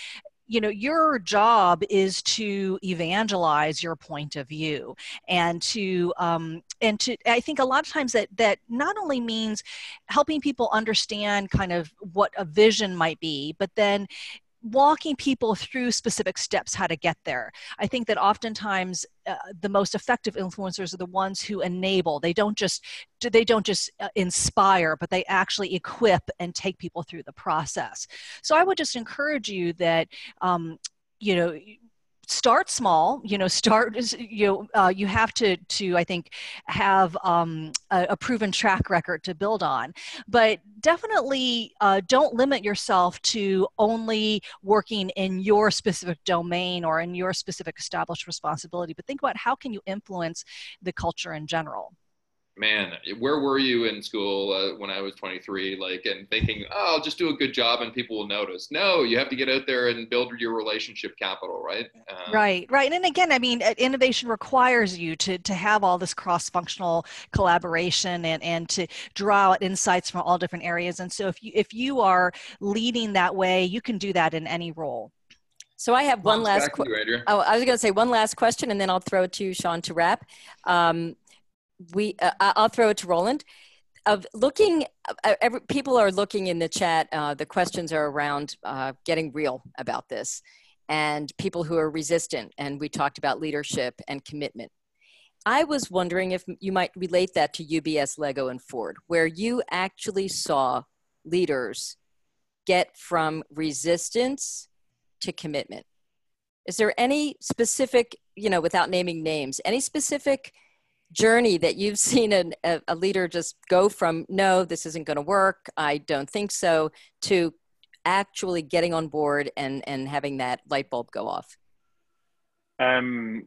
you know, your job is to evangelize your point of view, and to um, and to I think a lot of times that that not only means helping people understand kind of what a vision might be, but then walking people through specific steps how to get there. I think that oftentimes uh, the most effective influencers are the ones who enable. They don't just they don't just uh, inspire, but they actually equip and take people through the process. So I would just encourage you that um, you know, start small, you know, start, you know, uh, you have to, to, I think, have um, a, a proven track record to build on, but definitely uh, don't limit yourself to only working in your specific domain or in your specific established responsibility, but think about how can you influence the culture in general. Man, where were you in school uh, when I was twenty-three, like, and thinking, oh, I'll just do a good job and people will notice? No, you have to get out there and build your relationship capital, right? Um, right, right. And again, I mean, innovation requires you to, to have all this cross-functional collaboration and, and to draw out insights from all different areas. And so if you, if you are leading that way, you can do that in any role. So I have one last question. Oh, I was going to say one last question, and then I'll throw it to you, Sean, to wrap. Um, we, uh, I'll throw it to Roland. Of looking, uh, every, people are looking in the chat. Uh, the questions are around uh, getting real about this, and people who are resistant. And we talked about leadership and commitment. I was wondering if you might relate that to U B S, Lego, and Ford, where you actually saw leaders get from resistance to commitment. Is there any specific, you know, without naming names, any specific journey that you've seen an, a, a leader just go from, no, this isn't going to work, I don't think so, to actually getting on board and, and having that light bulb go off? Um,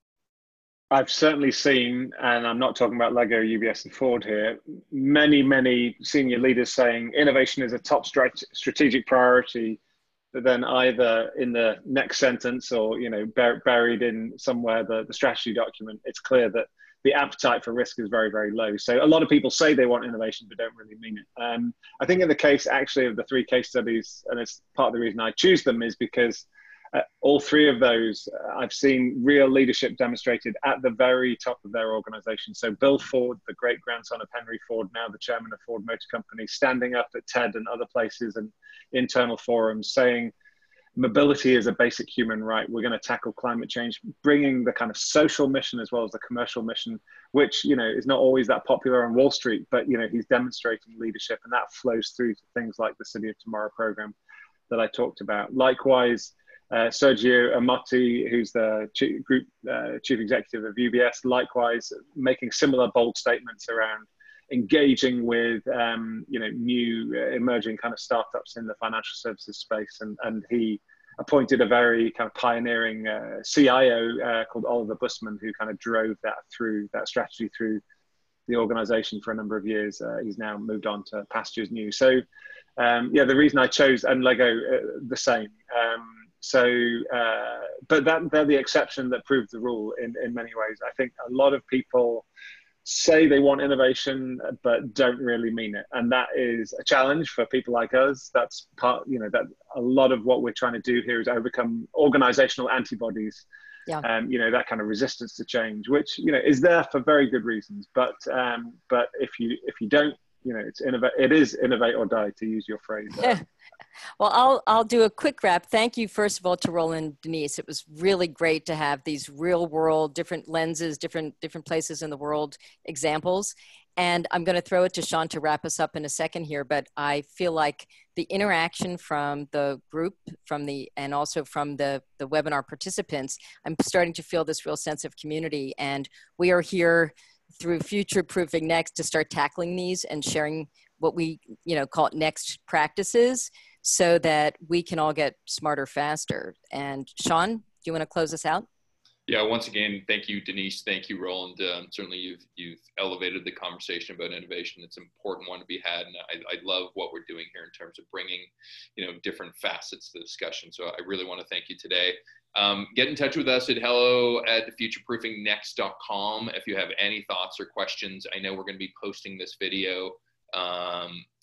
I've certainly seen, and I'm not talking about Lego, U B S, and Ford here, many, many senior leaders saying innovation is a top strat strategic priority, but then either in the next sentence or, you know, bur buried in somewhere the, the strategy document, it's clear that the appetite for risk is very, very low. So a lot of people say they want innovation, but don't really mean it. Um, I think in the case actually of the three case studies, and it's part of the reason I choose them, is because uh, all three of those, uh, I've seen real leadership demonstrated at the very top of their organization. So Bill Ford, the great grandson of Henry Ford, now the chairman of Ford Motor Company, standing up at TED and other places and internal forums saying, mobility is a basic human right. We're going to tackle climate change, bringing the kind of social mission as well as the commercial mission, which, you know, is not always that popular on Wall Street, but, you know, he's demonstrating leadership, and that flows through to things like the City of Tomorrow program that I talked about. Likewise, uh, Sergio Amotti, who's the chief, group uh, chief executive of U B S, likewise making similar bold statements around engaging with um, you know, new uh, emerging kind of startups in the financial services space, and and he appointed a very kind of pioneering uh, C I O uh, called Oliver Bussman, who kind of drove that through that strategy through the organization for a number of years. Uh, he's now moved on to pastures new. So um, yeah, the reason I chose, and Lego uh, the same. Um, so, uh, but that they're the exception that proved the rule in in many ways. I think a lot of people say they want innovation, but don't really mean it. And that is a challenge for people like us. That's part, you know, that a lot of what we're trying to do here is overcome organizational antibodies. Yeah. Um, you know, that kind of resistance to change, which, you know, is there for very good reasons. But, um, but if you, if you don't, you know, it's innovate, it is innovate or die, to use your phrase. Uh, Well, I'll, I'll do a quick wrap. Thank you, first of all, to Roland and Denise. It was really great to have these real world, different lenses, different, different places in the world examples. And I'm going to throw it to Sean to wrap us up in a second here, but I feel like the interaction from the group, from the, and also from the, the webinar participants, I'm starting to feel this real sense of community. And we are here through Future Proofing Next to start tackling these and sharing what we, you know, call it next practices, so that we can all get smarter faster. And Sean, do you want to close us out? Yeah, once again, thank you, Denise. Thank you, Roland. Um, certainly you've, you've elevated the conversation about innovation. It's an important one to be had. And I, I love what we're doing here in terms of bringing, you know, different facets to the discussion. So I really want to thank you today. Um, get in touch with us at hello at future proofing next dot com if you have any thoughts or questions. I know we're going to be posting this video um,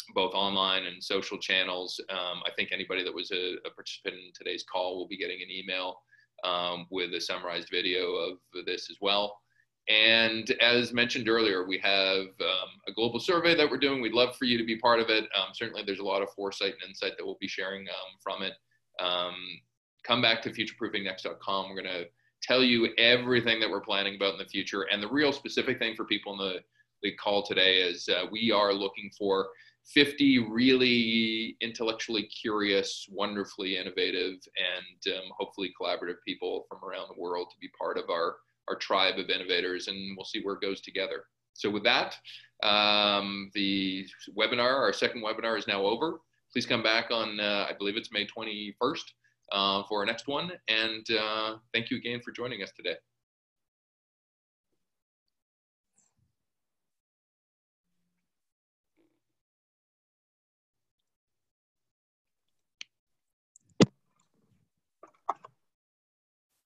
both online and social channels. Um, I think anybody that was a, a participant in today's call will be getting an email um, with a summarized video of this as well. And as mentioned earlier, we have um, a global survey that we're doing. We'd love for you to be part of it. Um, certainly there's a lot of foresight and insight that we'll be sharing um, from it. Um, come back to future proofing next dot com. We're going to tell you everything that we're planning about in the future. And the real specific thing for people in the, the call today is uh, we are looking for fifty really intellectually curious, wonderfully innovative, and um, hopefully collaborative people from around the world to be part of our, our tribe of innovators, and we'll see where it goes together. So with that, um, the webinar, our second webinar is now over. Please come back on, uh, I believe it's May twenty-first uh, for our next one. And uh, thank you again for joining us today.